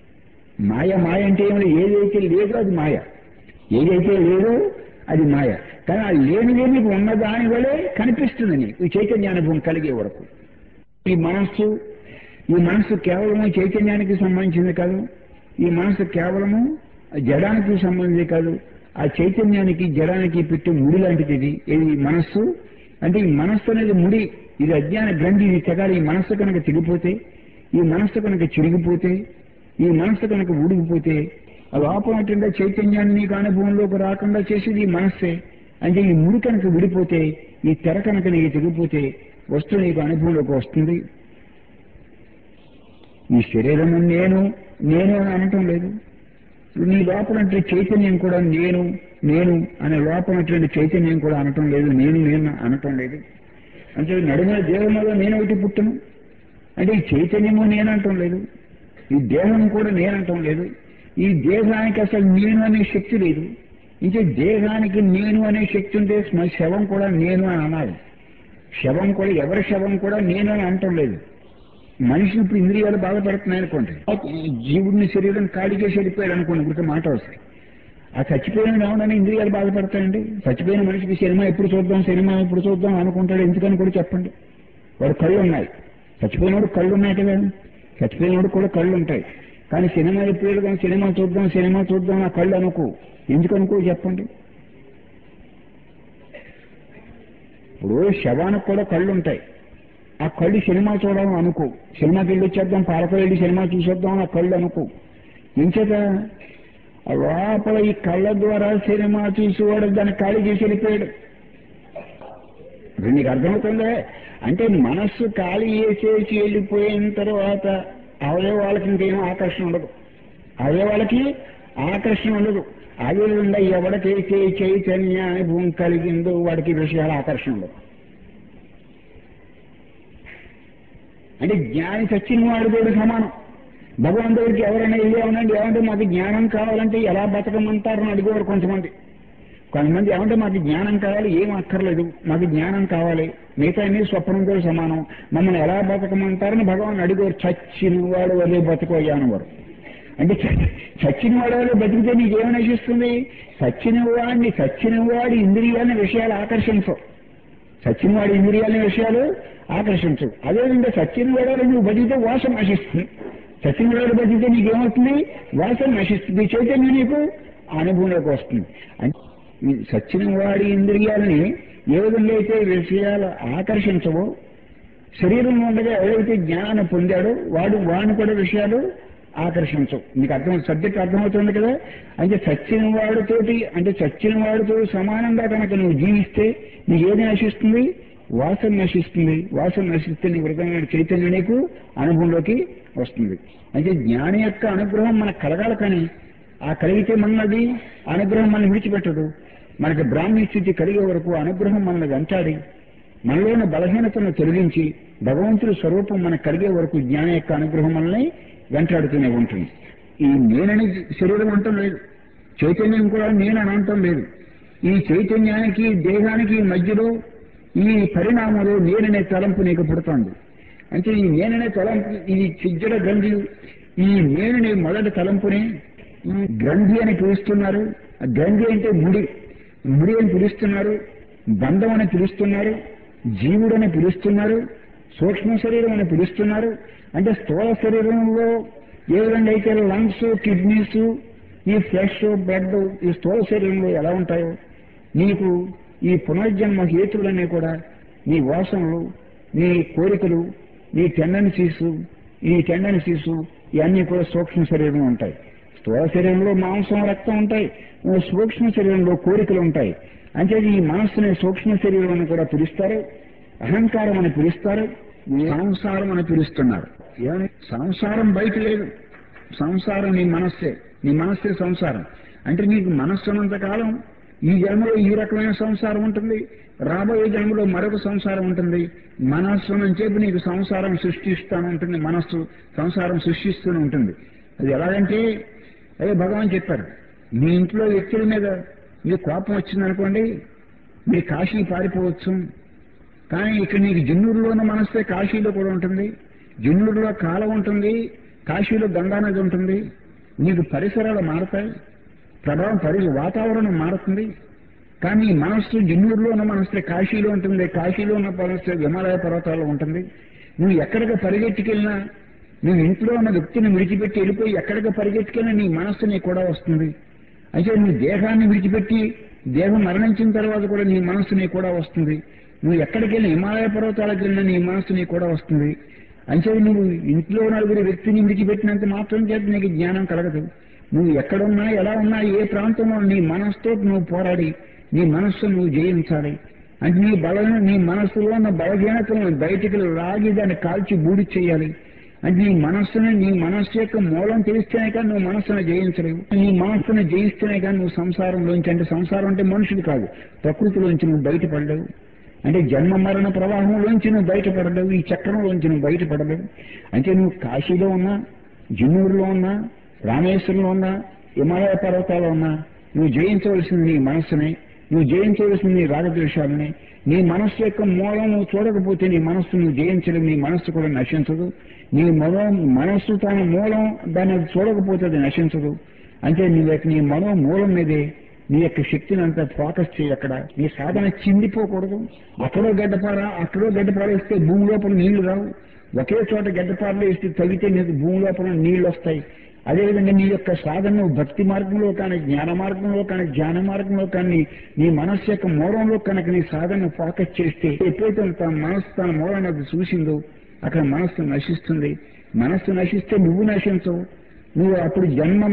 మాయ అంటే ఏమైనా ఏదైతే లేదో అది మాయ, ఏదైతే లేదో అది మాయ. కానీ ఆ లేనిదే నీకు ఉన్నదాని వలే కనిపిస్తుంది నీకు ఈ చైతన్యానుభవం కలిగే వరకు. ఈ మనస్సు కేవలము చైతన్యానికి సంబంధించింది కాదు. ఈ మనస్సు కేవలము జడానికి సంబంధించింది కాదు. ఆ చైతన్యానికి జడానికి పెట్టి ముడి లాంటిది ఇది. ఈ మనస్సు అంటే ఈ మనస్సు అనేది ముడి, ఇది అజ్ఞాన గ్రంథి, ఇది తెగాలి. ఈ మనస్సు కనుక తెగిపోతే, ఈ మనస్సు కనుక చిరిగిపోతే, ఈ మనస్సు కనుక ఊడిగిపోతే ఆ లోపల చైతన్యాన్ని నీకు అనుభవంలోకి రాకుండా చేసేది ఈ మనస్సే. అంటే ఈ ముడి కనుక విడిపోతే, ఈ తెర కనుక నీకు తెగిపోతే వస్తువు నీకు అనుభవంలోకి వస్తుంది. ఈ శరీరం నేను అని అనటం లేదు. నీ లోపలంటే చైతన్యం కూడా నేను అనే లోపలటువంటి చైతన్యం కూడా అనటం లేదు. నేను అనటం లేదు. అంటే నడుమ దేహంలో నేను ఒకటి పుట్టను అంటే ఈ చైతన్యము నేనంటం లేదు. ఈ దేహం కూడా నేనంటం లేదు. ఈ దేహానికి అసలు నేను అనే శక్తి లేదు. ఇంకా దేహానికి నేను అనే శక్తి ఉంటే శవం కూడా నేను అని అనాలి. శవం కూడా ఎవరి శవం కూడా నేను అని అనటం లేదు. మనిషిని ఇప్పుడు ఇంద్రియాలు బాధపడుతున్నాయి అనుకోండి, జీవుడిని శరీరం ఖాళీ చేసి వెళ్ళిపోయాడు అనుకోండి, ఇప్పుడు మాట వస్తాయి. ఆ చచ్చిపోయిన ఏమన్నా ఇంద్రియాలు బాధపడతాయండి? చచ్చిపోయిన మనిషికి సినిమా ఎప్పుడు చూద్దాం అనుకుంటాడు. ఎందుకని కూడా చెప్పండి. వాడు కళ్ళు ఉన్నాయి, చచ్చిపోయినోడు కళ్ళు ఉన్నాయి కదా, చచ్చిపోయినోడు కూడా కళ్ళు ఉంటాయి. కానీ సినిమా ఎప్పుడు వెళ్దాం, సినిమా చూద్దాం ఆ కళ్ళు అనుకో. ఎందుకనుకో చెప్పండి. ఇప్పుడు శవానికి కూడా కళ్ళు ఉంటాయి. ఆ కళ్ళు సినిమా చూడడం అనుకో. సినిమాకి వెళ్ళి వచ్చేద్దాం, పార్కు వెళ్ళి సినిమా చూసేద్దాం ఆ కళ్ళు అనుకో. ఇంచేత లోపల ఈ కళ్ళ ద్వారా సినిమా చూసేవాడు దాన్ని ఖాళీ చేసి వెళ్ళిపోయాడు. ఇప్పుడు నీకు అర్థమవుతుందే. అంటే మనస్సు ఖాళీ చేసేసి వెళ్ళిపోయిన తర్వాత అవయవాళ్ళకి ఇంకేం ఆకర్షణ ఉండదు. అదేవిధంగా ఎవరికైతే చైతన్య అనుభవం కలిగిందో వాడికి విషయాల ఆకర్షణ ఉండదు. అంటే జ్ఞాని సచ్చిన వాడు కూడా సమానం. భగవంతుడికి ఎవరైనా వెళ్ళేమనండి, ఏమంటే మాకు జ్ఞానం కావాలంటే ఎలా బతకమంటారని అడిగేవారు కొంతమంది. ఏమంటే మాకు జ్ఞానం కావాలి, ఏం అక్కర్లేదు, మాకు జ్ఞానం కావాలి, మిగతా అన్ని స్వప్నంతో సమానం, మమ్మల్ని ఎలా బతకమంటారని భగవాన్ అడిగేవారు. చచ్చిన వాడు వదే బతుకోయ్యాను వారు. అంటే సచ్చిన వాడు బతికితే నీకేమైనా నశిస్తుంది? సచ్చిన వాడి ఇంద్రియాలని విషయాలు ఆకర్షించవు. సచ్చిన వాడి ఇంద్రియాలని విషయాలు ఆకర్షించవు. అదేవిధంగా సచ్చిన వాడు నువ్వు బతికితే వాసన నశిస్తుంది. సచ్చిన వాడు బతికితే నీకేమవుతుంది? వాసన నశిస్తుంది. చైతన్యం నీకు అనుభవంలోకి వస్తుంది. అంటే ఈ సచ్చిన వాడి ఇంద్రియాలని ఏ విధంగా అయితే విషయాలు ఆకర్షించవో, శరీరంలో ఉండగా ఎవరైతే జ్ఞానాన్ని పొందాడో వాడిని కూడా విషయాలు ఆకర్షించవు. మీకు సబ్జెక్ట్ అర్థమవుతుంది కదా. అంటే సచ్చిన వాడితో సమానంగా కనుక నువ్వు జీవిస్తే నీకు ఏది నశిస్తుంది? వాసన నశిస్తుంది. వాసన నశిస్తే నీ హృదయమైన చైతన్యం నీకు అనుభవంలోకి వస్తుంది. అంటే జ్ఞాని యొక్క అనుగ్రహం మనకు కలగాలి, కానీ ఆ కలిగితే మనది అనుగ్రహం మనల్ని విడిచిపెట్టదు. మనకి బ్రాహ్మీ స్థితి కలిగే వరకు అనుగ్రహం మనల్ని వెంటాడి మనలోని బలహీనతను తొలగించి భగవంతుడి స్వరూపం మనకు కలిగే వరకు జ్ఞానం యొక్క అనుగ్రహం మనల్ని వెంటాడుతూనే ఉంటుంది. ఈ నేనని శరీరం అంటం లేదు, చైతన్యం కూడా నేనని అంటం లేదు. ఈ చైతన్యానికి దేహానికి మధ్యలో ఈ పరిణామంలో నేననే తలంపు నీకు పుడుతోంది. అంటే ఈ నేననే తలంపు, ఈ చిజ్జడ గ్రంథి, ఈ నేననే మొదటి తలంపుని ఈ గ్రంథి అని పిలుస్తున్నారు. ఆ గ్రంథి అంటే ముడి అని పిలుస్తున్నారు, బంధం అని పిలుస్తున్నారు, జీవుడు అని పిలుస్తున్నారు, సూక్ష్మ శరీరం అని పిలుస్తున్నారు. అంటే స్థూల శరీరంలో ఏ విధంగా అయితే లంగ్స్, కిడ్నీస్, ఈ ఫ్లెష్, బ్లడ్ ఈ స్థూల శరీరంలో ఎలా ఉంటాయో, నీకు ఈ పునర్జన్మ హేతువులన్నీ కూడా నీ వాసనలు, నీ కోరికలు, నీ టెండెన్సీస్ ఇవన్నీ కూడా సూక్ష్మ శరీరంలో ఉంటాయి. స్థూల శరీరంలో మాంసం, రక్తం ఉంటాయి, సూక్ష్మ శరీరంలో కోరికలు ఉంటాయి. అంటే ఈ మనస్సుని సూక్ష్మ శరీరం అని కూడా పిలుస్తారు, అహంకారం అని పిలుస్తారు, సంసారం అని పిలుస్తున్నారు. ఏమని? సంసారం బయట లేదు, సంసారం నీ మనస్సే సంసారం. అంటే నీకు మనస్సున్నంత కాలం ఈ జన్మలో ఈ రకమైన సంసారం ఉంటుంది, రాబోయే జన్మలో మరొక సంసారం ఉంటుంది. మనస్సు అని చెప్పి నీకు సంసారం సృష్టిస్తాను ఉంటుంది, మనస్సు సంసారం సృష్టిస్తూనే ఉంటుంది. అది ఎలాగంటే అదే భగవాన్ చెప్పారు, మీ ఇంట్లో వ్యక్తుల మీద మీకు కోపం వచ్చిందనుకోండి, మీరు కాశీ పారిపోవచ్చు. కానీ ఇక్కడ నీకు జిన్నూరులో ఉన్న మనస్తే కాశీలో కూడా ఉంటుంది, జిన్నూరులో కాలం ఉంటుంది, కాశీలో గంగానది ఉంటుంది. నీకు పరిసరాలు మారతాయి, వాతావరణం మారుతుంది. కానీ ఈ మనస్సు జిన్నూరులో ఉన్న మనస్తే కాశీలో ఉంటుంది, కాశీలో ఉన్న మనస్తే హిమాలయ పర్వతాల్లో ఉంటుంది. నువ్వు ఎక్కడికి పరిగెట్టుకెళ్ళినా, నువ్వు ఇంట్లో ఉన్న వ్యక్తిని విడిచిపెట్టి వెళ్ళిపోయి ఎక్కడికి పరిగెట్టుకెళ్ళినా నీ మనస్సు నీకు కూడా వస్తుంది. అయితే నువ్వు దేహాన్ని విడిచిపెట్టి దేహం మరణించిన తర్వాత కూడా నీ మనస్సు నీకు కూడా వస్తుంది. నువ్వు ఎక్కడికి వెళ్ళినా, హిమాలయ పర్వతాలకు వెళ్ళినా నీ మనస్సు నీకు కూడా వస్తుంది. అంటే నువ్వు ఇంట్లో నలుగురి వ్యక్తిని విడిచిపెట్టినంత మాత్రం చేత నీకు జ్ఞానం కలగదు. నువ్వు ఎక్కడున్నా, ఎలా ఉన్నా, ఏ ప్రాంతంలో నీ మనస్సుతో నువ్వు పోరాడి నీ మనస్సు నువ్వు జయించాలి. అంటే నీ మనస్సులో ఉన్న బలహీనతలను బయటికి లాగి దాన్ని కాల్చి బూడి చేయాలి. అంటే నీ మనస్సు యొక్క మూలం తెలిస్తేనే కానీ నువ్వు మనస్సును జయించలేవు. నీ మనస్సును జయిస్తేనే కానీ నువ్వు సంసారంలోంచి, అంటే సంసారం అంటే మనుషులు కాదు, ప్రకృతిలోంచి నువ్వు బయటపడలేవు. అంటే జన్మ మరణ ప్రవాహంలోంచి నువ్వు బయటపడలేవు, ఈ చక్రంలోంచి నువ్వు బయటపడలేవు. అంటే నువ్వు కాశీలో ఉన్నా, జిన్నూరులో ఉన్నా, రామేశ్వరంలో ఉన్నా, హిమాలయ పర్వతాల్లో ఉన్నా, నువ్వు జయించవలసింది నీ మనస్సునే, నువ్వు జయించవలసింది నీ రాగద్వేషాలని. నీ మనస్సు యొక్క మూలం నువ్వు చూడకపోతే నీ మనస్సు నువ్వు జయించలేవు, నీ మనస్సు కూడా నశించదు. నీ మనస్సు తన మూలం దాన్ని చూడకపోతే అది నశించదు. అంటే నీ మూలం మీదే నీ యొక్క శక్తిని అంతా ఫోకస్ చేయి. అక్కడ నీ సాధన చిందిపోకూడదు. అక్కడో గడ్డపార వేస్తే భూమి లోపల నీళ్లు రావు, ఒకే చోట గడ్డపారలు వేస్తే తవ్వితే నీకు భూమి లోపల నీళ్లు వస్తాయి. అదేవిధంగా నీ యొక్క సాధన భక్తి మార్గంలో కానీ, జ్ఞాన మార్గంలో కానీ, ధ్యాన మార్గంలో కానీ, నీ మనస్సు యొక్క మూలంలో కనుక నీ సాధన ఫోకస్ చేస్తే, ఎప్పుడైతే తన మనస్సు తన మూలాన్ని చూసిందో అక్కడ మనస్సు నశిస్తుంది. మనస్సు నశిస్తే నువ్వు నశించవు. నువ్వు అప్పుడు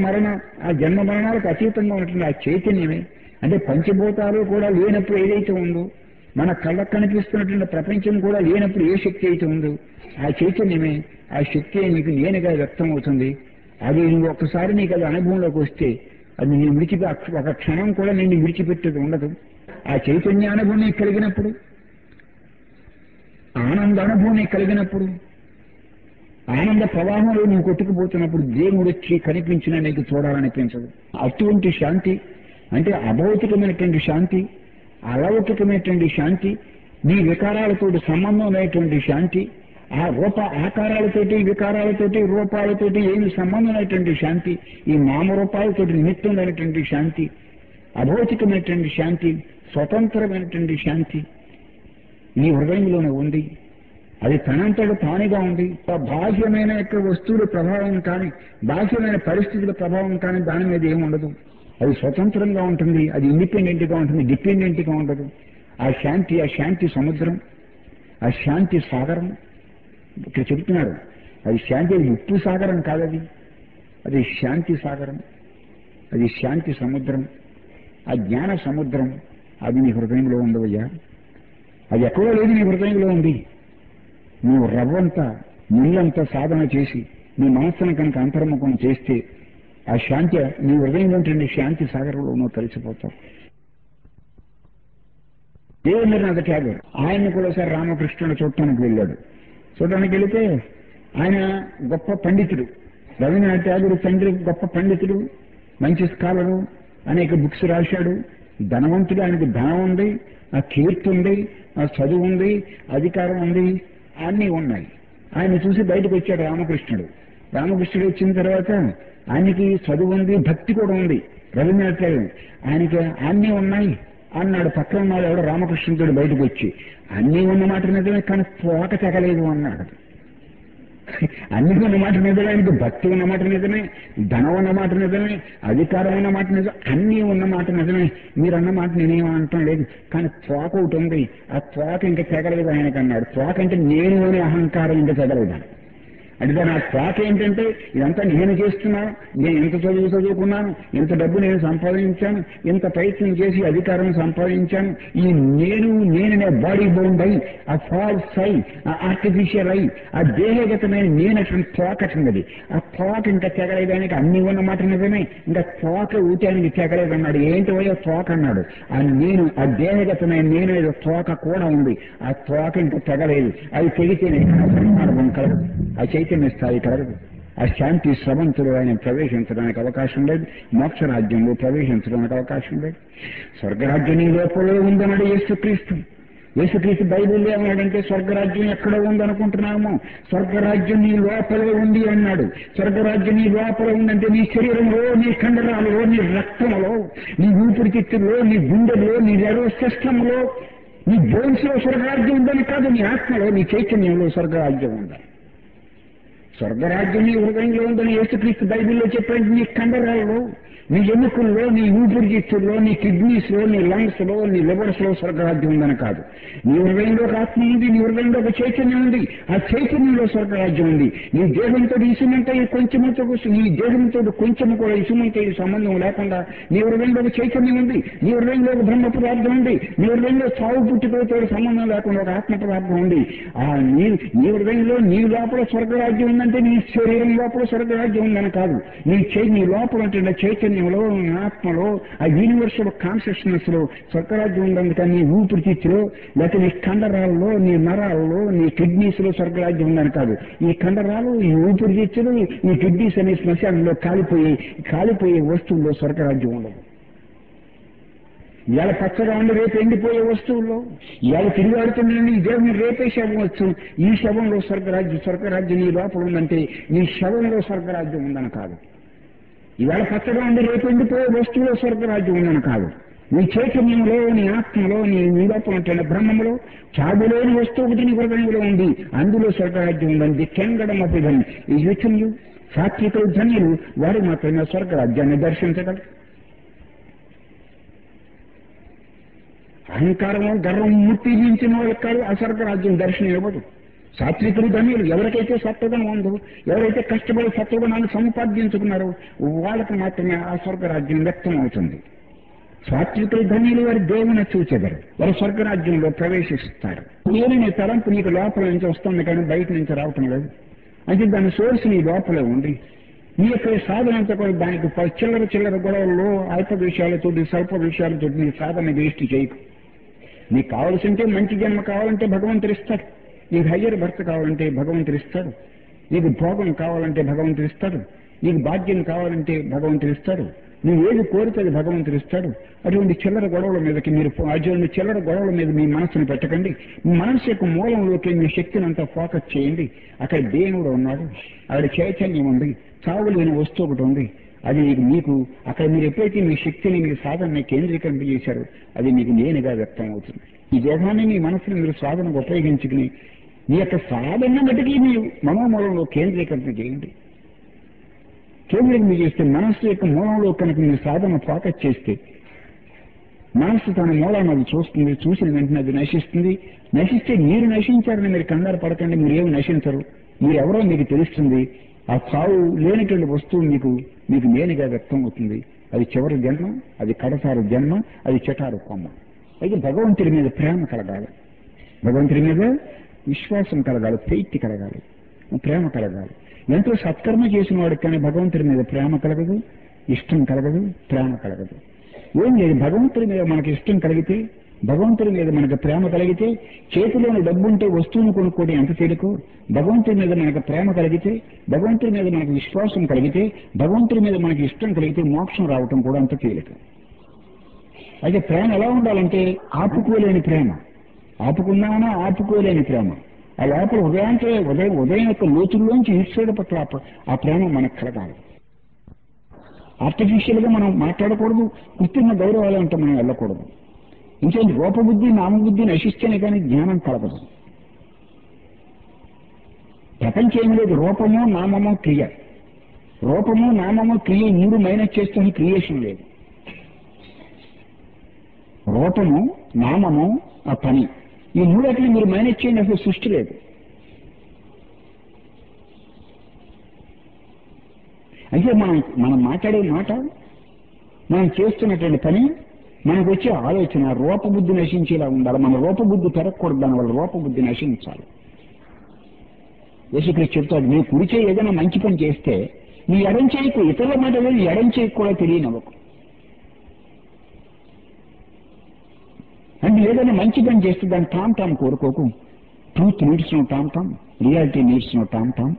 ఆ జన్మ మరణాలకు అతీతంగా ఉంటుంది ఆ చైతన్యమే. అంటే పంచభూతాలు కూడా లేనప్పుడు ఏదైతే ఉందో, మన కళ్ళకు కనిపిస్తున్నటువంటి ప్రపంచం కూడా లేనప్పుడు ఏ శక్తి అయితే ఉందో ఆ చైతన్యమే, ఆ శక్తి నీకు నేనుగా వ్యక్తం అవుతుంది. అది నువ్వు ఒక్కసారి నీకు అది అనుభవంలోకి వస్తే అది నేను ఒక క్షణం కూడా నేను విడిచిపెట్టేది ఉండదు. ఆ చైతన్య అనుభవం నీకు కలిగినప్పుడు, ఆనంద అనుభవం నీకు కలిగినప్పుడు, ఆనంద ప్రవాహంలో నువ్వు కొట్టుకుపోతున్నప్పుడు దేవుడు వచ్చి కనిపించినా నీకు చూడాలనిపించదు. అటువంటి శాంతి, అంటే అభౌతికమైనటువంటి శాంతి, అలౌకికమైనటువంటి శాంతి, నీ వికారాలతో సంబంధం లేనటువంటి శాంతి, ఆ ఆకారాలతోటి వికారాలతోటి రూపాలతోటి ఏమి సంబంధం లేనటువంటి శాంతి, ఈ నామరూపాలతోటి నిమిత్తం లేనటువంటి శాంతి, అభౌతికమైనటువంటి శాంతి, స్వతంత్రమైనటువంటి శాంతి నీ హృదయంలోనే ఉంది. అది తనంతట తానుగా ఉంది. బాహ్యమైన యొక్క వస్తువుల ప్రభావం కానీ, బాహ్యమైన పరిస్థితుల ప్రభావం కానీ దాని మీద ఏముండదు. అది స్వతంత్రంగా ఉంటుంది, అది ఇండిపెండెంట్ గా ఉంటుంది, డిపెండెంట్ గా ఉండదు. ఆ శాంతి సముద్రం, ఆ శాంతి సాగరం. ఇక్కడ చెప్తున్నారు అది శాంతి, అది ఉప్పు సాగరం కాదది, అది శాంతి సాగరం, అది శాంతి సముద్రం, ఆ జ్ఞాన సముద్రం. అది నీ హృదయంలో ఉండవయ్యా. అది ఎక్కడో లేదు, నీ హృదయంలో ఉంది. నువ్వు రవ్వంతా ముళ్ళంతా సాధన చేసి నీ మనస్సును కనుక అంతర్ముఖం చేస్తే ఆ శాంతి నీ హృదయంలో ఉంటుంది, శాంతి సాగరంలో నువ్వు కలిసిపోతావు. దేవేంద్రనాథ్ ఠాగూర్ ఆయన్ని కూడా ఒకసారి రామకృష్ణుడు చూడటానికి వెళ్ళాడు. చూడటానికి వెళితే ఆయన గొప్ప పండితుడు. రవీంద్రనాథ్ ఠాగూర్ తండ్రి గొప్ప పండితుడు, మంచి స్కాలరు, అనేక బుక్స్ రాశాడు, ధనవంతుడు. ఆయనకు ధనం ఉంది, ఆ కీర్తి ఉంది, ఆ చదువు ఉంది, అధికారం ఉంది, అన్నీ ఉన్నాయి. ఆయన చూసి బయటకు వచ్చాడు రామకృష్ణుడు. రామకృష్ణుడు వచ్చిన తర్వాత ఆయనకి చదువు ఉంది, భక్తి కూడా ఉంది. రవీంద్రనాథ్ ఠాగూర్ ఆయనకి అన్నీ ఉన్నాయి అన్నాడు. పక్కన ఉన్నాడు ఎవడో రామకృష్ణుడు బయటకు వచ్చి, అన్నీ ఉన్నమాట నిజమే కానీ తోక తెగలేదు అన్నాడు. అన్ని ఉన్నమాట నిజమే, ఆయనకి భక్తి ఉన్నమాట నిజమే, ధనం ఉన్నమాట నిజమే, అధికారం ఉన్నమాట నిజం, అన్నీ ఉన్నమాట నిజమే. మీరు అన్నమాట నేనేమంటం లేదు, కానీ తోక ఒకటి ఉంది, ఆ తోక ఇంకా తెగలేదు ఆయనకన్నాడు. తోక అంటే నేను అనే అహంకారం ఇంకా తెగలేదు. అంటే దాని ఆ తోక ఏంటంటే ఇదంతా నేను చేస్తున్నాను, నేను ఎంత చదువుకున్నాను, ఎంత డబ్బు నేను సంపాదించాను, ఎంత ప్రయత్నం చేసి అధికారం సంపాదించాను, ఈ నేననే బాడీ బౌండ్ అయి, ఆ ఫాల్స్ అయి, ఆ ఆర్టిఫిషియల్ అయి, ఆ దేహగతమైన నేనటువంటి తోకటున్నది. ఆ తోక ఇంకా తెగలేదానికి అన్ని ఉన్నమాట నిజమే, ఇంకా తోక ఊటానికి తెగలేదన్నాడు. ఏంటి పోయో తోక అన్నాడు. ఆ నేను, ఆ దేహగతమైన నేను తోక కూడా ఉంది, ఆ తోక ఇంకా తెగలేదు. అది తెగితేనే మార్గం కలదు, ఆ చైతన్య స్థాయి కలగదు. ఆ శాంతి స్రవంతులు ఆయన ప్రవేశించడానికి అవకాశం లేదు, మోక్షరాజ్యంలో ప్రవేశించడానికి అవకాశం లేదు. స్వర్గరాజ్యం నీ లోపలే ఉందన్నాడు యేసుక్రీస్తు. యేసుక్రీస్తు బైబిల్లో ఏమన్నాడంటే స్వర్గరాజ్యం ఎక్కడో ఉందనుకుంటున్నాము, స్వర్గరాజ్యం నీ లోపలే ఉంది అన్నాడు. స్వర్గరాజ్యం నీ లోపల ఉందంటే నీ శరీరంలో, నీ కండరాలలో, నీ రక్తంలో, నీ ఊపిరితిత్తుల్లో, నీ గుండెల్లో, నీ నర్వస్ సిస్టంలో, నీ బోన్స్ లో స్వర్గరాజ్యం ఉందని కాదు, నీ ఆత్మలో, నీ చైతన్యంలో స్వర్గరాజ్యం ఉందని. స్వర్గరాజ్యం నీ హృదయంలో ఉందని యేసుక్రీస్తు బైబిల్లో చెప్పాడు. నీ కండరాల్లో, నీ ఎముకల్లో, నీ ఊపిరితిత్తుల్లో, నీ కిడ్నీస్ లో, నీ లంగ్స్ లో, నీ లివర్స్ లో స్వర్గరాజ్యం ఉందని కాదు. నీ హృదయంలో ఒక ఆత్మ ఉంది, నీ హృదయంలో ఒక చైతన్యం ఉంది, ఆ చైతన్యంలో స్వర్గరాజ్యం ఉంది. నీ దేహంతో ఇసుమంతా కొంచెంతో, నీ దేహంతో కొంచెం కూడా ఇసుమంతో సంబంధం లేకుండా నీ హృదయంలో ఒక చైతన్యం ఉంది, నీ హృదయంలో ఒక బ్రహ్మ పదార్థం ఉంది, నీ హృదయంలో చావు పుట్టుకలతో సంబంధం లేకుండా ఒక ఆత్మ పదార్థం ఉంది. ఆ నీ హృదయంలో నీ లోపల స్వర్గరాజ్యం ఉందంటే నీ శరీరం లోపల స్వర్గరాజ్యం ఉందని కాదు. నీ లోపల అంటే చైతన్యంలో, నీ ఆత్మలో, ఆ యూనివర్సల్ కాన్షియస్నెస్ లో స్వర్గరాజ్యం ఉందని కానీ నీ ఊపిరితిత్తులో, లేకపోతే నీ కండరాల్లో, నీ నరాల్లో, నీ కిడ్నీస్ లో స్వర్గరాజ్యం ఉందని కాదు. ఈ కండరాలు, ఈ ఊపిరితిత్తులు, ఈ కిడ్నీస్ అనే శ్మశానంలో కాలిపోయే వస్తువుల్లో స్వర్గరాజ్యం ఉండదు. ఇవాళ పచ్చగా ఉండి రేపు ఎండిపోయే వస్తువుల్లో, ఇవాళ తిరిగాడుతుండీ ఈ దేవుని రేపే శవం వచ్చు. ఈ శవంలో స్వర్గరాజ్యం నీ లోపల ఉందంటే నీ శవంలో స్వర్గరాజ్యం ఉందని కాదు. ఇవాళ పచ్చగా ఉండి రేపు ఎండిపోయే వస్తువులో స్వర్గరాజ్యం ఉందని కాదు. నీ చైతన్యంలో, నీ ఆత్మలో, నీ లోపల ఉంటున్న బ్రహ్మంలో చావులేని వస్తువు ఒకటి నీ హృదయంలో ఉంది, అందులో స్వర్గరాజ్యం ఉందని. The kingdom of heaven is within you. సాత్వికులు ధన్యులు, వారు మాత్రమే స్వర్గరాజ్యాన్ని దర్శించగలరు. అహంకారము, గర్వం మూర్తించిన వాళ్ళకి కాదు ఆ స్వర్గరాజ్యం దర్శనం ఇవ్వదు. సాత్వికులు ధన్యులు, ఎవరికైతే సత్వగుణం ఉందో, ఎవరైతే కష్టపడి సత్వగుణాన్ని సంపాదించుకున్నారో వాళ్ళకి మాత్రమే ఆ స్వర్గరాజ్యం వ్యక్తం అవుతుంది. సాత్వికులు ధన్యులు, వారి దేవుని చూచెదరు, వారి స్వర్గరాజ్యంలో ప్రవేశిస్తారు. నేననే తలంపు నీకు లోపల నుంచి వస్తుంది కానీ బయట నుంచి రావటం లేదు. అంటే దాని సోర్స్ నీ లోపలే ఉంది. నీ యొక్క సాధన అంతా కూడా దానికి చిల్లర గొడవల్లో, అల్ప విషయాలతో, స్వల్ప విషయాలతో నీ సాధన వేస్ట్ చేయకు. నీకు కావాల్సింటే మంచి జన్మ కావాలంటే భగవంతుడు ఇస్తాడు, నీకు హయ్యర్ భర్త కావాలంటే భగవంతుడు ఇస్తాడు, నీకు భోగం కావాలంటే భగవంతుడు ఇస్తాడు, నీకు భాగ్యం కావాలంటే భగవంతుడు ఇస్తాడు, నువ్వు ఏది కోరితే అది భగవంతుడు ఇస్తాడు. అటువంటి చిల్లర గొడవల మీదకి మీరు అటువంటి చిల్లర గొడవల మీద మీ మనసును పెట్టకండి. మీ మనసు యొక్క మూలంలోకి మీ శక్తిని అంతా ఫోకస్ చేయండి. అక్కడ దేవుడు ఉన్నాడు, అక్కడ చైతన్యం ఉంది, చావు లేని వస్తువు ఒకటి ఉంది. అది మీకు అక్కడ మీరు ఎప్పుడైతే మీ శక్తిని మీ సాధనని కేంద్రీకరింప చేశారో అది మీకు నేనుగా వ్యక్తం అవుతుంది. ఈ దేహాన్ని మీ మనసుని మీరు సాధనకు ఉపయోగించుకుని మీ యొక్క సాధన బట్టికి మీ మనోమూలంలో కేంద్రీకరణ చేయండి. కేంద్రీకరణ చేస్తే మనస్సు యొక్క మూలంలో కనుక మీరు సాధన ఫోకస్ చేస్తే మనస్సు తన మూలాన్ని అది చూస్తుంది. చూసిన వెంటనే అది నశిస్తుంది. నశిస్తే మీరు నశించారని మీరు కంగారు పడకండి. మీరేమి నశించరు. మీరెవరో మీకు తెలుస్తుంది. ఆ చావు లేనటువంటి వస్తువు మీకు నేనుగా వ్యక్తం అవుతుంది. అది చివరి జన్మ, అది కడసారి జన్మ, అది చెటారు కొమ్మ. అయితే భగవంతుడి మీద ప్రేమ కలగాలి, భగవంతుడి మీద విశ్వాసం కలగాలి, ఫెయిత్ కలగాలి, ప్రేమ కలగాలి. ఎంతో సత్కర్మ చేసిన వాడికి కానీ భగవంతుడి మీద ప్రేమ కలగదు, ఇష్టం కలగదు, ప్రేమ కలగదు. ఏం లేదు, భగవంతుడి మీద మనకి ఇష్టం కలిగితే, భగవంతుడి మీద మనకు ప్రేమ కలిగితే, చేతిలోని డబ్బుంటే వస్తువును కొనుక్కోవడం ఎంత తేలికో, భగవంతుడి మీద మనకు ప్రేమ కలిగితే, భగవంతుడి మీద మనకు విశ్వాసం కలిగితే, భగవంతుడి మీద మనకి ఇష్టం కలిగితే మోక్షం రావటం కూడా అంత తేలిక. అయితే ప్రేమ ఎలా ఉండాలంటే ఆపుకోలేని ప్రేమ, ఆపుకున్నామన్నా ఆపుకోలేని ప్రేమ. ఆ లోపల ఉదయం యొక్క లోతుల్లోంచి ఈశ్వరుడు పట్ల ఆ ప్రేమ మనకు కలగాలి. ఆర్టిఫిషియల్ గా మనం మాట్లాడకూడదు, కృత్రిమ గౌరవాలు అంటే మనం వెళ్ళకూడదు. ఇంకేంటి రూపబుద్ధి నామబుద్ధి నశిస్తేనే కానీ జ్ఞానం కలగదు. ప్రపంచం ఏమి లేదు, రూపము నామము క్రియ. రూపము నామము క్రియ మూడు మైనస్ చేస్తే క్రియేషన్ లేదు. రూపము నామము ఆ పని, ఈ మూడట్లు మీరు మైనస్ చేయండి, అసలు సృష్టి లేదు. అయితే మనం మాట్లాడే మాట, మనం చేస్తున్నటువంటి పని, మనకు వచ్చే ఆలోచన రూపబుద్ధి నశించేలా ఉండాలి. మన రూపబుద్ధి పెరగకూడదు, దానివల్ల రూపబుద్ధి నశించాలి. యేసుక్రీస్తు చెప్తాడు, మీ కుడి చేయి ఏదైనా మంచి పని చేస్తే మీ ఎడం చేయకు, ఇతరుల మాట లేదు, ఎడం చేయకు కూడా తెలియనివ్వకు. అంటే ఏదైనా మంచి పని చేస్తే దాన్ని తాం కోరుకోకు. Truth needs no time, reality needs no time.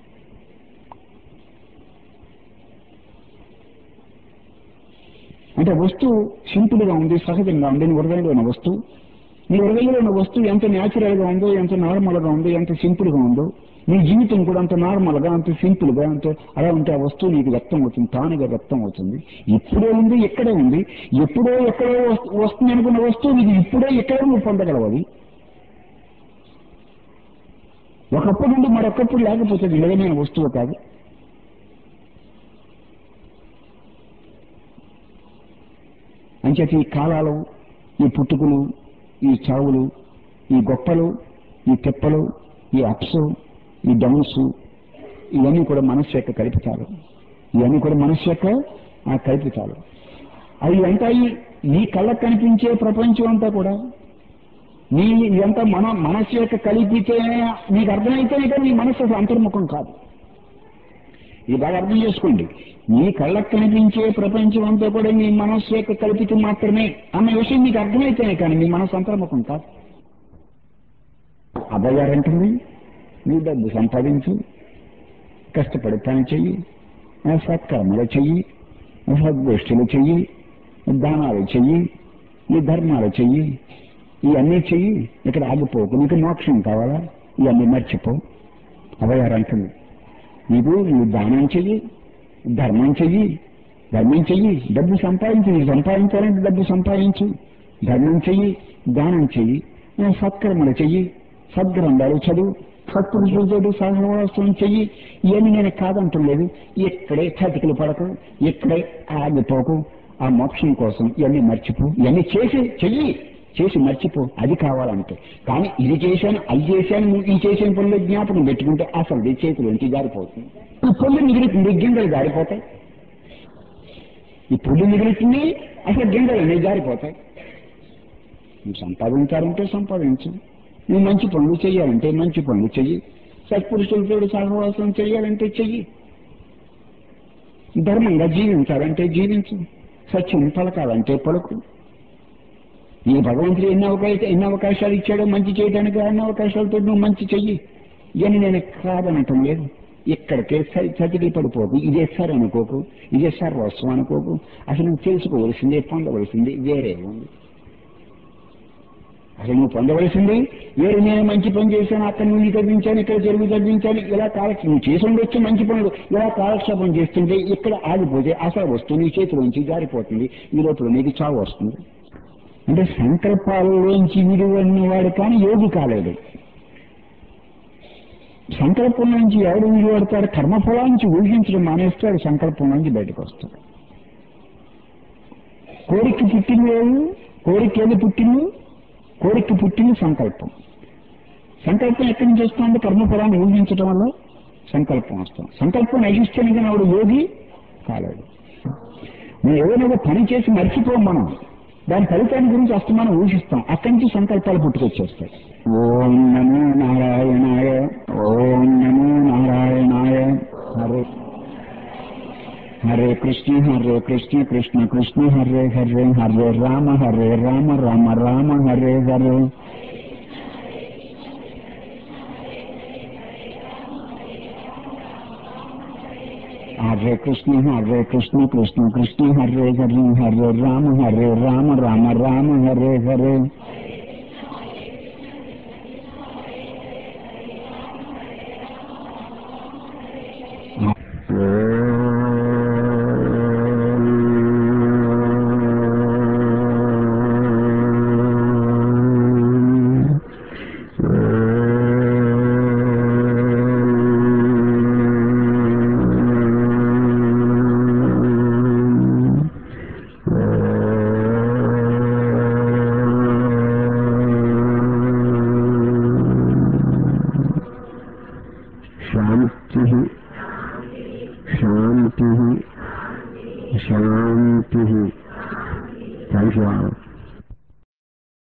అంటే వస్తువు సింపుల్ గా ఉంది, సహజంగా ఉంది. నీ హృదయంలో ఉన్న వస్తువు, నీ హృదయంలో ఉన్న వస్తువు ఎంత న్యాచురల్ గా ఉందో, ఎంత నార్మల్ గా ఉందో, ఎంత సింపుల్ గా ఉందో, నీ జీవితం కూడా అంత నార్మల్ గా, అంత సింపుల్ గా, అంత అలా ఉంటే ఆ వస్తువు నీకు వ్యక్తం అవుతుంది, తానుగా వ్యక్తం అవుతుంది. ఇప్పుడే ఉంది, ఇక్కడే ఉంది. ఎప్పుడో ఎక్కడో వస్తుంది అనుకున్న వస్తువు నీకు ఇప్పుడే ఇక్కడే నువ్వు పొందగలవు. ఒకప్పుడు నుండి మరొకప్పుడు లేకపోతే నిజమైన వస్తువు కాదు. అంచేత ఈ కాలాలు, ఈ పుట్టుకులు, ఈ చావులు, ఈ గొప్పలు, ఈ తెప్పలు, ఈ అప్స్, ఈ డౌన్స్, ఇవన్నీ కూడా మనస్సు యొక్క కల్పితాలు. ఇవన్నీ కూడా మనస్సు యొక్క కల్పితాలు. అవి అంతా నీ కళ్ళకు కనిపించే ప్రపంచం అంతా కూడా ఇదంతా మనస్సు యొక్క కలిపితే నీకు అర్థమైతేనే కానీ నీ మనస్సు అసలు అంతర్ముఖం కాదు. ఇది బాగా అర్థం చేసుకోండి. నీ కళ్ళకు కనిపించే ప్రపంచం అంతా కూడా నీ మనస్సు యొక్క కల్పితం మాత్రమే అన్న విషయం నీకు అర్థమైతేనే కానీ నీ మనస్సు అంతర్ముఖం కాదు. అబ్బగారంటుంది, నువ్వు డబ్బు సంపాదించు, కష్టపడి పని చెయ్యి, సత్కర్మలు చెయ్యి, సద్గోష్ఠులు చెయ్యి, దానాలు చెయ్యి, ఈ ధర్మాలు చెయ్యి, ఇవన్నీ చెయ్యి, ఇక్కడ ఆగిపోకు, నీకు మోక్షం కావాలా, ఇవన్నీ మర్చిపో. అబ్బగారంటుంది, నువ్వు దానం చెయ్యి, ధర్మం చెయ్యి, డబ్బు సంపాదించు, నువ్వు సంపాదించాలంటే డబ్బు సంపాదించు, ధర్మం చెయ్యి, దానం చెయ్యి, సత్కర్మలు చెయ్యి, సద్గ్రంథాలు చదువు, సత్పురుషులతో సహవాసం చెయ్యి. ఇవన్నీ నేను కాదంటలేదు. ఇక్కడే చతికిలు పడకు, ఇక్కడే ఆగిపోకు. ఆ మోక్షం కోసం ఇవన్నీ మర్చిపో. ఇవన్నీ చేసి మర్చిపో, అది కావాలంటే. కానీ ఇది చేశాను, అది చేశాను, నువ్వు ఈ చేసిన పనులు జ్ఞాపకం పెట్టుకుంటే అసలు నీ చేతులోంచి జారిపోతుంది. ఈ పొల్లు మిగులుతుంది, గింజలు జారిపోతాయి. ఈ పొల్లు మిగులుతుంది, అసలు గింజలు జారిపోతాయి. నువ్వు సంపాదించాలంటే సంపాదించు, నువ్వు మంచి పనులు చెయ్యాలంటే మంచి పనులు చెయ్యి, సత్పురుషులతో సహవాసం చెయ్యాలంటే చెయ్యి, ధర్మంగా జీవించాలంటే జీవించు, సత్యం పలకాలంటే పలుకు. ఈ భగవంతుడు ఎన్ని అవకాశాలు ఇచ్చాడో మంచి చేయడానికి, అన్ని అవకాశాలతో నువ్వు మంచి చెయ్యి. ఇవన్నీ నేను కాదనటం లేదు. ఇక్కడికే చతికి పడిపోకు. ఇదే సార్ అనుకోకు, ఇదే సార్ వస్తువు అనుకోకు. అసలు నువ్వు తెలుసుకోవలసింది, పొందవలసింది వేరే ఉంది. అసలు నువ్వు పొందవలసింది వేరు. నేను మంచి పని చేశాను, అక్కడ నువ్వు తగ్గించాను, ఇక్కడ చెరువు తగ్గించాను, ఇలా కాలక్షేపం నువ్వు చేసి ఉండొచ్చు మంచి పనులు, ఇలా కాలక్షేపం చేస్తుంటే ఇక్కడ ఆగిపోతే అసలు వస్తువు నీ చేతిలోంచి జారిపోతుంది. ఈ లోపల నీకు చావు వస్తుంది. అంటే సంకల్పాలలోంచి విడివడినవాడు కానీ యోగి కాలేడు. సంకల్పం నుంచి ఎవడు విడిపడతాడు? కర్మఫలానికి ఊహించడం మానేస్తాడు, సంకల్పం నుంచి బయటకు వస్తాడు. కోరిక పుట్టింది ఏది? కోరిక ఏది పుట్టింది? కోరిక పుట్టింది సంకల్పం. సంకల్పం ఎక్కడి నుంచి వస్తుందంటే కర్మఫలాన్ని ఊహించడం వల్ల సంకల్పం వస్తాం. సంకల్పం నశిస్తేనే కానీ ఆవిడ యోగి కాలేడు. మనం ఏదైనా ఒక పని చేసి మర్చిపోం, మనం దాని ఫలితాన్ని గురించి అస్తమానం ఊహిస్తాం, అక్కడి నుంచి సంకల్పాలు పుట్టుకొచ్చేస్తాయి. ఓం నమో నారాయణాయ, ఓం నమో నారాయణాయ. హరే హరే కృష్ణ కృష్ణ కృష్ణ హరే హరే, హరే రామ రామ రామ హరే హరే. హరే కృష్ణ కృష్ణ కృష్ణ హరే హరే, హరే రామ రామ రామ హరే హరే. శాంతి శాంతి శాంతి. Thank you.